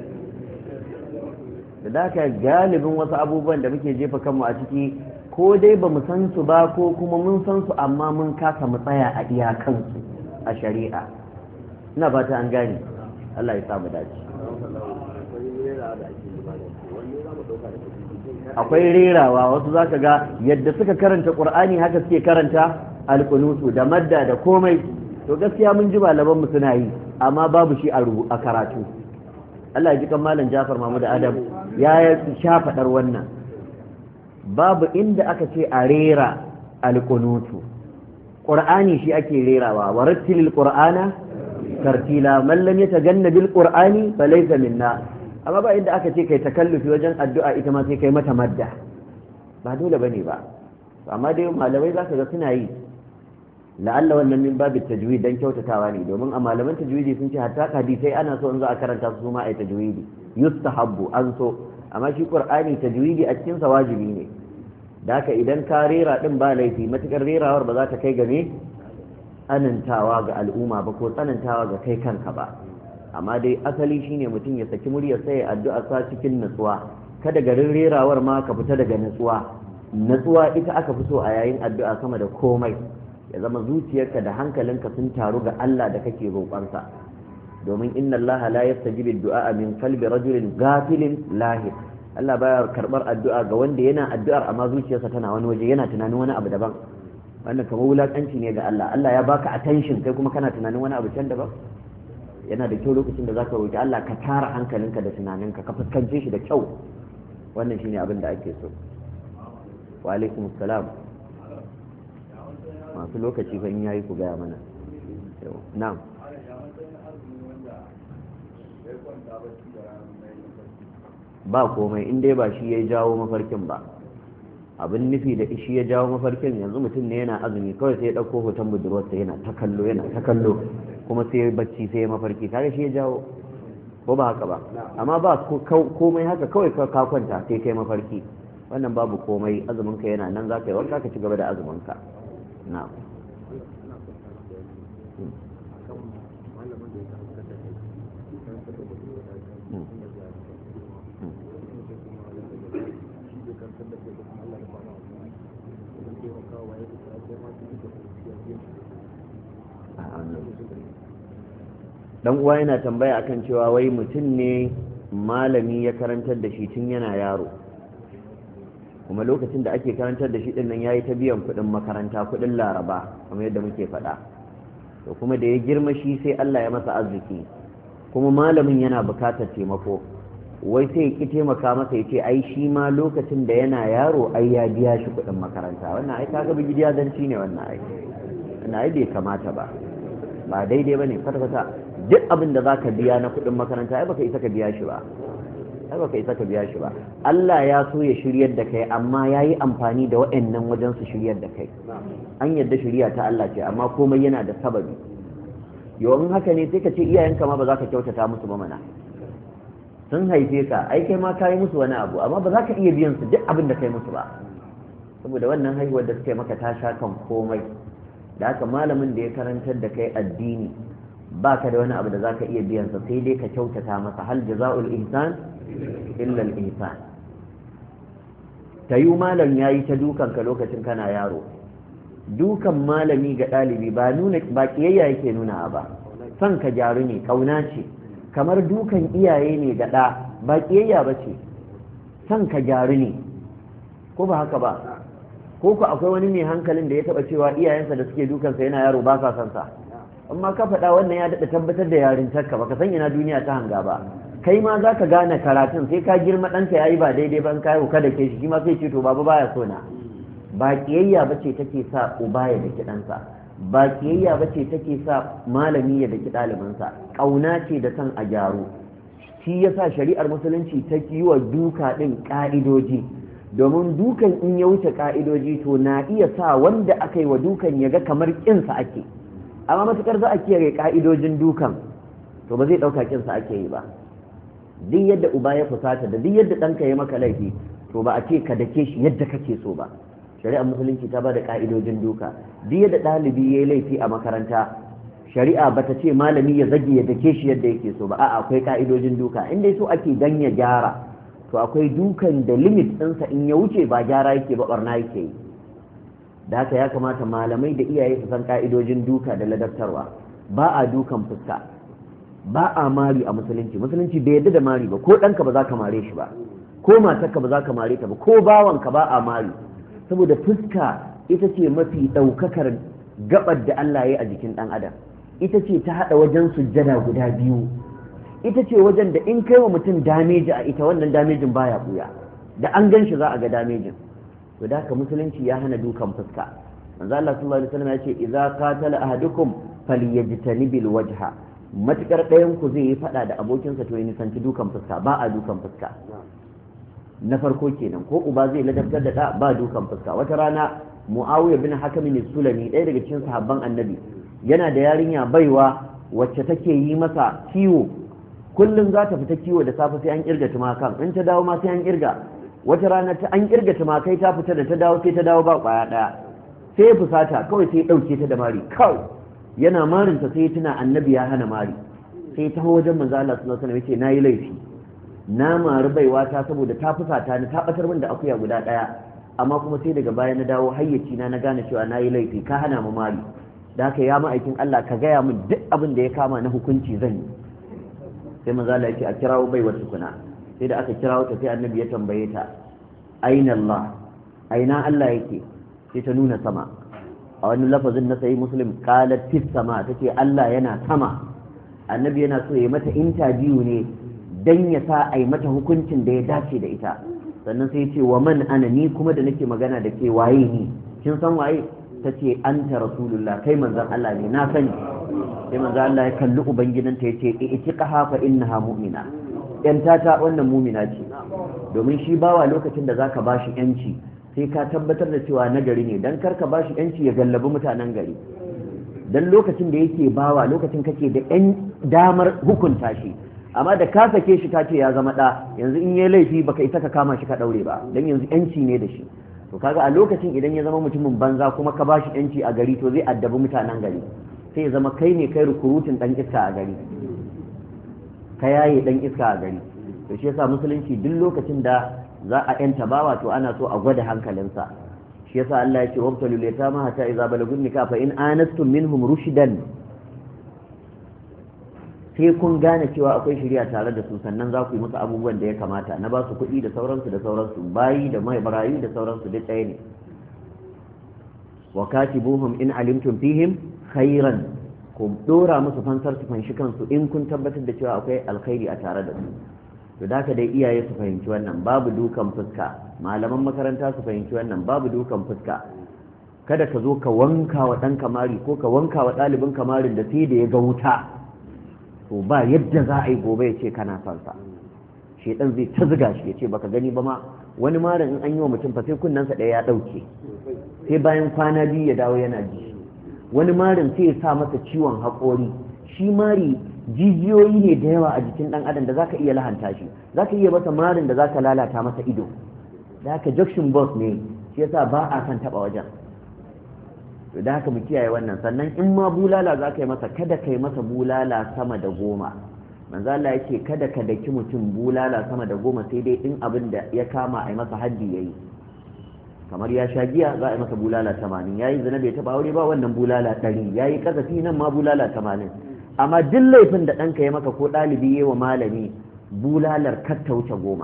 da haka galibin wasu abubuwan da muke jefa kanmu a ciki, ko dai ba mu san su ba ko kuma mun san su amma mun kasa mu tsaya a iyakansu a shari'a. ina fata an gane, Allah ya samu dace. akwai rerawa, wasu zaka ga yadda suka karanta Qur'ani haka suke karanta alqunutu da madda da komai. to gaskiya mun ji malaman mu suna yi, amma babu shi a karatu. Allah ya ji kan malam Jafar Mahmud Adam ya sha faɗar wannan. babu inda aka ce a rera alqunutu. Qur'ani shi ake rerawa, warattilil qur'ana tartila, man lam yataganna bil qur'ani falaysa minna. amma ba inda aka ce kai takallufi wajen addu'a ita ma sai kai mata madda, ba dole bane ba. amma dai malamai za ka ga suna yi la'alla wannan min babin tajwid dan kyautatawa ne domin a malaman tajwidi sun ce hatta hadisai ana so in za a karanta su ma ai tajwidi yustahabbu an so amma shi qur'ani tajwidi a cikin sa wajibi ne da haka idan ka rera din ba laifi matukar rerawar ba za ta kai game tsanantawa ga al'umma ba ko tsanantawa ga kai kanka ba amma dai asali shine mutum ya saki muryar sai ya addu'a sa cikin natsuwa kada garin rerawar ma ka fita daga natsuwa ita aka fi so a yayin addu'a sama da komai ya zama zuciyarka da hankalinka sun taru ga Allah da kake roƙonsa domin inna Allah la yastajibu du'a min qalbi rajulin ghafilin lahid Allah baya karbar addu'a ga wanda yana addu'ar amma zuciyarsa tana wani waje yana tunanin wani abu daban wannan kamar wulakanci ne ga Allah Allah ya baka attention kai kuma kana tunanin wani abu can daban yana da kyau lokacin da zaka roƙi Allah ka tara hankalinka da tunaninka ka fuskance shi da kyau wannan shine abin da ake so wa alaikum assalam masu lokaci fa in yayi ku gaya mana na'am ba komai in dai ba shi ya jawo mafarkin ba abin nufi da shi ya jawo mafarkin yanzu mutum ne yana azumi kawai sai ya ɗauko hoton budurwarsa yana ta kallo kuma sai bacci sai ya mafarki kaga shi ya jawo ko ba haka ba amma ba komai haka kawai ka kwanta sai kai mafarki wannan babu komai azumin ka yana nan za ka yi wanka ka ci gaba da azumin ka na'am dan uwa yana tambaya akan cewa wai mutum ne malami ya karantar da shi tun yana yaro kuma lokacin da ake karantar da shi din nan yayi ta biyan kuɗin makaranta kuɗin laraba kamar yadda muke faɗa to kuma da ya girma shi sai Allah ya masa arziki kuma malamin yana bukatar taimako wai sai ya ki taimaka masa ya ce ai shi ma lokacin da yana yaro ai ya biya shi kuɗin makaranta wannan ai kaga bigidiya danci ne wannan ai bai kamata ba daidai bane kwata-kwata duk abin da zaka biya na kuɗin makaranta ai baka isa ka biya shi ba Allah ya so ya shiryar da kai amma yayi amfani da waɗannan wajen su shiryar da kai an yadda shiriya ta Allah ce amma komai yana da sababi yawan haka ne sai ka ce iyayenka ma ba za ka kyautata musu ba mana sun haife ka ai kai ma ka yi musu wani abu amma ba za ka iya biyan su duk abin da kai musu ba saboda wannan haihuwar da suka yi maka ta sha kan komai da haka malamin da ya karantar da kai addini ba ka da wani abu da za ka iya biyansa sai dai ka kyautata masa hal jaza'ul ihsan illa al ihsan tayu malam yayi ta dukan ka lokacin kana yaro dukan malami ga dalibi ba kiyayya yake nuna ba son ka jaru ne kauna ce kamar dukan iyaye ne ga da ba kiyayya bace son ka jaru ne ko ba haka ba ko ku akwai wani mai hankalin da ya taba cewa iyayensa da suke dukansa yana yaro ba sa son sa amma ka faɗa wannan ya daɗa tabbatar da yarintarka baka san ina duniya ta hanga ba kai ma za ka gane karatun sai ka girma ɗanka ya yi ba daidai ban kayo kada ke shi ma sai ce to babu baya so na ba kiyayya ba ce take sa uba ya daki ɗansa ba kiyayya ba ce take sa malami ya daki ɗalibinsa ƙauna ce da son a gyaru shi yasa shari'ar musulunci ta yi wa duka ɗin ƙa'idoji domin dukan in ya wuce ƙa'idoji to na iya sa wanda aka yi wa dukan ya ga kamar ƙinsa ake amma matukar za a kiyaye ka'idojin dukan to ba zai dauka kinsa ake yi ba duk yadda uba ya fusata da duk yadda ɗanka ya maka laifi to ba a ce ka dake shi yadda kake so ba shari'ar musulunci ta ba da ka'idojin duka duk yadda ɗalibi ya yi laifi a makaranta shari'a ba ta ce malami ya zage ya dake shi yadda yake so ba a'a akwai ka'idojin duka in dai so ake dan ya gyara to akwai dukan da limit ɗinsa in ya wuce ba gyara yake ba barna yake yi da haka ya kamata malamai da iyaye su san ka'idojin duka da ladabtarwa ba a dukan fuska ba a mari a musulunci bai yadda da mari ba ko ɗanka ba za ka mare shi ba ko matarka ba za ka mare ta ba ko bawanka ba a mari saboda fuska ita ce mafi ɗaukakar gabar da Allah ya yi a jikin ɗan adam ita ce ta haɗa wajen sujjada guda biyu ita ce wajen da in kai wa mutum dameji a ita wannan damejin baya buya da an gan shi za a ga damejin to da haka musulunci ya hana dukan fuska manzo Allah sallallahu alaihi wasallam ya ce idza qatala ahadukum falyajtanibil wajha matukar ɗayan ku zai yi fada da abokinsa to ya nisanci dukan fuska ba a dukan fuska na farko kenan ko uba zai ladabtar da ɗa ba dukan fuska wata rana Muawiya bin Hakim al-Sulami ɗaya daga cikin sahabban annabi yana da yarinya baiwa wacce take yi masa kiwo kullum za ta fita kiwo da safe sai an kirga tumakan in ta dawo ma sai an kirga wata rana ta an kirga tumakai ta fita da ta dawo sai ta dawo ba kwaya daya sai ya fusata kawai sai ya dauke ta da mari kawai yana marinta sai ya tuna annabi ya hana mari sai ta wajen manzo Allah sallallahu alaihi wasallam yace nayi laifi na mari baiwa ta saboda ta fusata ni ta batar min da akuya guda daya amma kuma sai daga baya na dawo hayyaci na gane cewa nayi laifi ka hana mu mari da haka ya ma'aikin Allah ka gaya min duk abin da ya kama na hukunci zan yi sai manzo Allah yace a kirawo baiwar tukuna sai da aka kirawo ta sai annabi ya tambaye ta aina Allah aina Allah yake sai ta nuna sama a wani lafazin na sahih muslim qalat fis sama tace Allah yana sama annabi yana so ya mata interview ne dan ya sa ai mata hukuncin da ya dace da ita sannan sai ya ce wa man ana ni kuma da nake magana da ke waye ni kin san waye tace anta rasulullah kai manzon Allah ne na sani sai manzon Allah ya kalli ubangidanta yace itiqaha fa innaha mu'mina yanta ta wannan mu'mina ce domin shi bawa lokacin da zaka bashi yanci sai ka tabbatar da cewa nagari ne dan karka bashi yanci ya gallabi mutanen gari dan lokacin da yake bawa lokacin kake da yan damar hukunta shi amma da ka sake shi ka ce ya zama da yanzu in yayi laifi baka isa ka kama shi ka daure ba dan yanzu yanci ne da shi to kaga a lokacin idan ya zama mutumin banza kuma ka bashi yanci a gari to zai addabi mutanen gari sai ya zama kai ne kai rukurutun dan iska a gari ka yaye dan iska a gari to shi yasa musulunci duk lokacin da za a yanta bawa to ana so a gwada hankalinsa shi yasa Allah ya ce wabtalu litama hatta idza balagun nikah fa in anastum minhum rushdan sai kun gane cewa akwai shari'a tare da su sannan za ku yi musu abubuwan da ya kamata na ba su kuɗi da sauransu bayi da mai barayi da sauransu duk ɗaya ne wa katibuhum in alimtum fihim khairan ku dora musu fansar su fanshi kansu in kun tabbatar da cewa akwai alkhairi a tare da su to da ka dai iyaye su fahimci wannan babu dukan fuska malaman makaranta su fahimci wannan babu dukan fuska kada ka zo ka wanka wa ɗan kamari ko ka wanka wa ɗalibin kamarin da sai da ya ga wuta to ba yadda za a yi gobe ya ce kana son sa shedan zai ta zuga shi ya ce baka gani ba ma wani marin in an yi wa mutum fa sai kunnensa ɗaya ya ɗauke sai bayan kwana biyu ya dawo yana ji wani marin sai ya sa masa ciwon haƙori shi mari jijiyoyi ne da yawa a jikin ɗan adam da zaka iya lahanta shi zaka iya masa marin da zaka lalata masa ido da haka junction box ne shi yasa ba a san taɓa wajen da haka mu kiyaye wannan sannan in ma bulala za ka yi masa kada ka yi masa bulala sama da 10 manzo Allah yake kada ka daki mutum bulala sama da 10 sai dai in abin da ya kama a yi masa haddi yayi kamar ya sha giya za a yi masa bulala 80 yayi zina bai taba aure ba wannan bulala 100 yayi kasafi nan ma bulala 80 amma duk laifin da ɗanka ya maka ko ɗalibi yayi wa malami bulalar kar ta wuce 10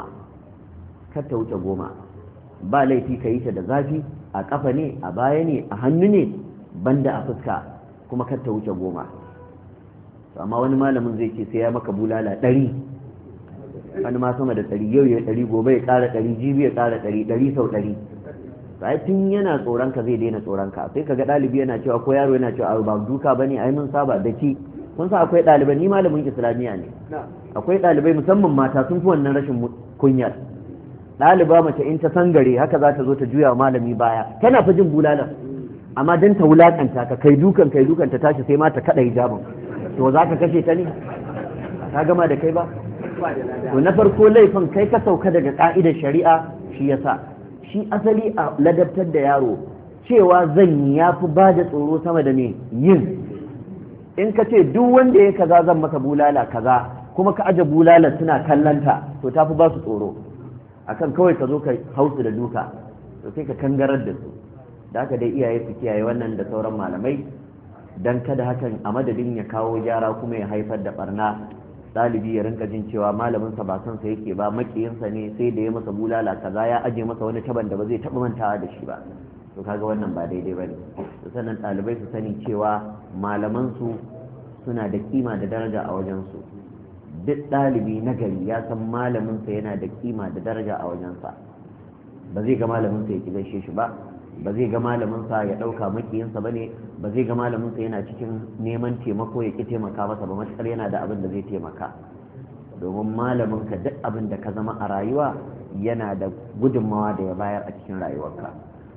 ba laifi ka yi ta da zafi a kafa ne a baya ne a hannu ne banda a fuska kuma kar ta wuce 10 amma wani malamin zai ce sai ya maka bulala 100 wani ma sama da 100 yau ya 100 gobe ya ƙara 100 jibi ya ƙara 100 sau 100 sai tun yana tsoron ka zai daina tsoron ka sai kaga ɗalibi yana cewa ko yaro yana cewa ba duka bane ai mun saba da ki kun sa akwai ɗalibai ni malamin islamiya ne akwai ɗalibai musamman mata sun fi wannan rashin kunyar ɗaliba mace in ta sangare haka za ta zo ta juya malami baya tana fa jin bulalar amma dan ta wulakanta ka kai dukan ta tashi sai ma ta kada hijabin to za ka kashe ta ne ka gama da kai ba to na farko laifin kai ka sauka daga ka'idar shari'a shi yasa shi asali a ladabtar da yaro cewa zan yi yafi ba da tsoro sama da me yin in ka ce duk wanda ya kaza zan masa bulala kaza kuma ka aje bulalar suna kallanta to tafi ba su tsoro akan kawai ka zo ka hausu da duka to sai ka kangarar da su da haka dai iyaye su kiyaye wannan da sauran malamai dan kada hakan a madadin ya kawo gyara kuma ya haifar da barna ɗalibi ya rinka jin cewa malaminsa ba son sa yake ba makiyinsa ne sai da ya masa bulala kaza ya aje masa wani taban da ba zai taɓa mantawa da shi ba to kaga wannan ba daidai bane to sannan ɗalibai su sani cewa malaman su suna da kima da daraja a wajen su duk ɗalibi na gari ya san malaminsa yana da kima da daraja a wajensa ba zai ga malaminsa ya ki gaishe shi ba ba zai ga malaminsa ya ɗauka makiyinsa ba ne ba zai ga malaminsa yana cikin neman taimako ya ki taimaka masa ba matuƙar yana da abin da zai taimaka domin malaminka duk abin da ka zama a rayuwa yana da gudunmawa da ya bayar a cikin rayuwarka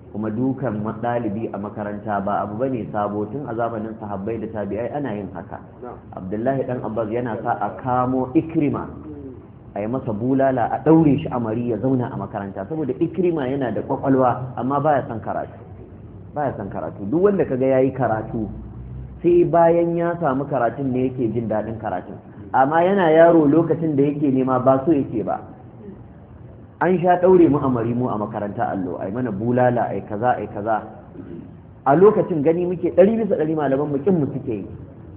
kuma dukan ɗalibi a makaranta ba abu bane sabo, tun a zamanin sahabbai da tabi'ai ana yin haka. Abdullahi dan Abbas yana sa a kamo Ikrima a yi masa bulala a ɗaure shi a mari ya zauna a makaranta, saboda Ikrima yana da kwakwalwa amma baya son karatu. Duk wanda kaga yayi karatu sai bayan ya samu karatun ne yake jin daɗin karatun, amma yana yaro lokacin da yake nema ba so yake ba. An sha ɗaure mu a mari mu a makaranta allo, ai mana bulala ai kaza a lokacin gani muke 100% malaman mu kin mu suke yi,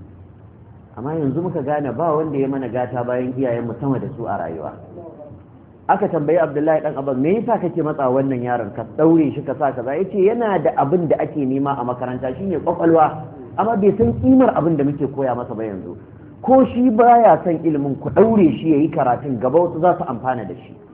amma yanzu muka gane ba wanda ya mana gata bayan iyayen mu sama da su a rayuwa. Aka tambayi Abdullahi dan Abbas, me yasa kake matsa wannan yaron ka daure shi ka sa kaza? Yace yana da abin da ake nema a makaranta shine kwakwalwa, amma bai san kimar abin da muke koya masa ba yanzu. Ko shi baya son ilimin, ku daure shi yayi karatun, gaba wasu za su amfana da shi.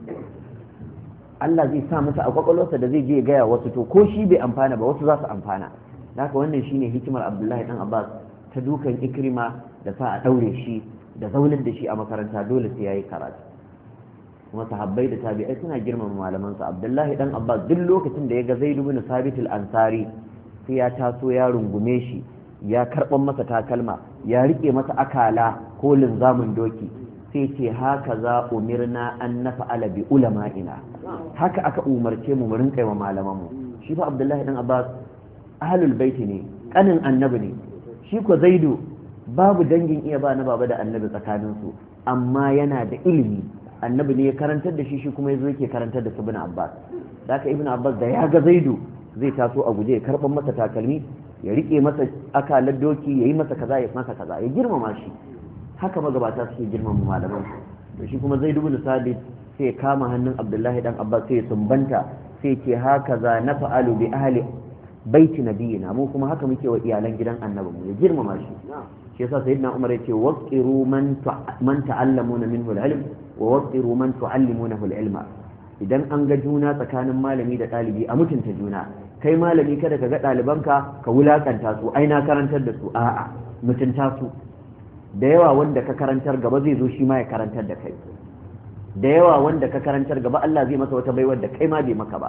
Allah zai sa masa a kwakwalwarsa da zai je ya gaya wasu, to ko shi bai amfana ba wasu za su amfana. Haka wannan shine hikimar Abdullahi dan Abbas ta dukan Ikrima da sa a daure shi da zaunar da shi a makaranta, dole sai yayi karatu. Kuma sahabbai da tabi'ai suna girmama malaman su. Abdullahi dan Abbas duk lokacin da ya ga Zaid ibn Sabit al-Ansari sai ya taso ya rungume shi, ya karban masa takalma, ya rike masa akala ko linzamin doki, sai ce haka za umirna an nafa'ala bi ulama'ina, haka aka umarce mu rinka wa malaman mu. Shi fa Abdullahi dan Abbas ahlul baiti ne, kanin annabi ne. Shi ko Zaidu babu dangin iya ba na baba da annabi tsakanin su, amma yana da ilimi, annabi ne ya karantar da shi, shi kuma yazo yake karantar da Ibn Abbas. Haka Ibn Abbas da ya ga Zaidu zai taso a guje ya karban masa takalmi, ya rike masa akalar doki, yayi masa kaza, ya masa kaza, ya girmama shi. Haka magabata suke girmama malaman su. To shi kuma Zaid ibn Sabit sai ya kama hannun Abdullahi dan Abbas sai ya sumbanta, sai ce haka za nafa'alu bi ahli baiti nabiyina, mu kuma haka muke wa iyalan gidan annabi mu, ya girmama shi. Shi yasa sayyidina Umar yace waqiru man ta'allamuna minhu al-ilm wa waqiru man tu'allimunahu al-ilma. Idan an ga juna tsakanin malami da ɗalibi a mutunta juna. Kai malami kada ka ga ɗalibanka ka wulakanta su, ai na karantar da su, a'a mutunta su. Da yawa wanda ka karantar gaba zai zo shi ma ya karantar da kai, da yawa wanda ka karantar gaba Allah zai masa wata baiwar da kai ma bai maka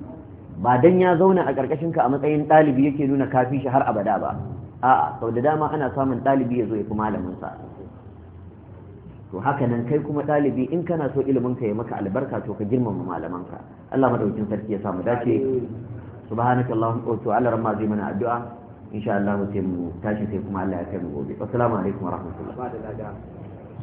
ba dan ya zauna a karkashin ka a matsayin ɗalibi yake nuna kafi shi har abada ba. A'a, sau da dama ana samun ɗalibi ya zo ya fi malamin sa. To haka nan kai kuma ɗalibi in kana so ilimin ka ya maka albarka, to ka girmama malaman ka. Allah madaukakin sarki ya samu dace. Subhanakallahumma wa ta'ala ramma zai mana addu'a. insha Allah sai mu tashi sai kuma Allah ya kai mu gobe. Assalamu alaikum wa rahmatullah.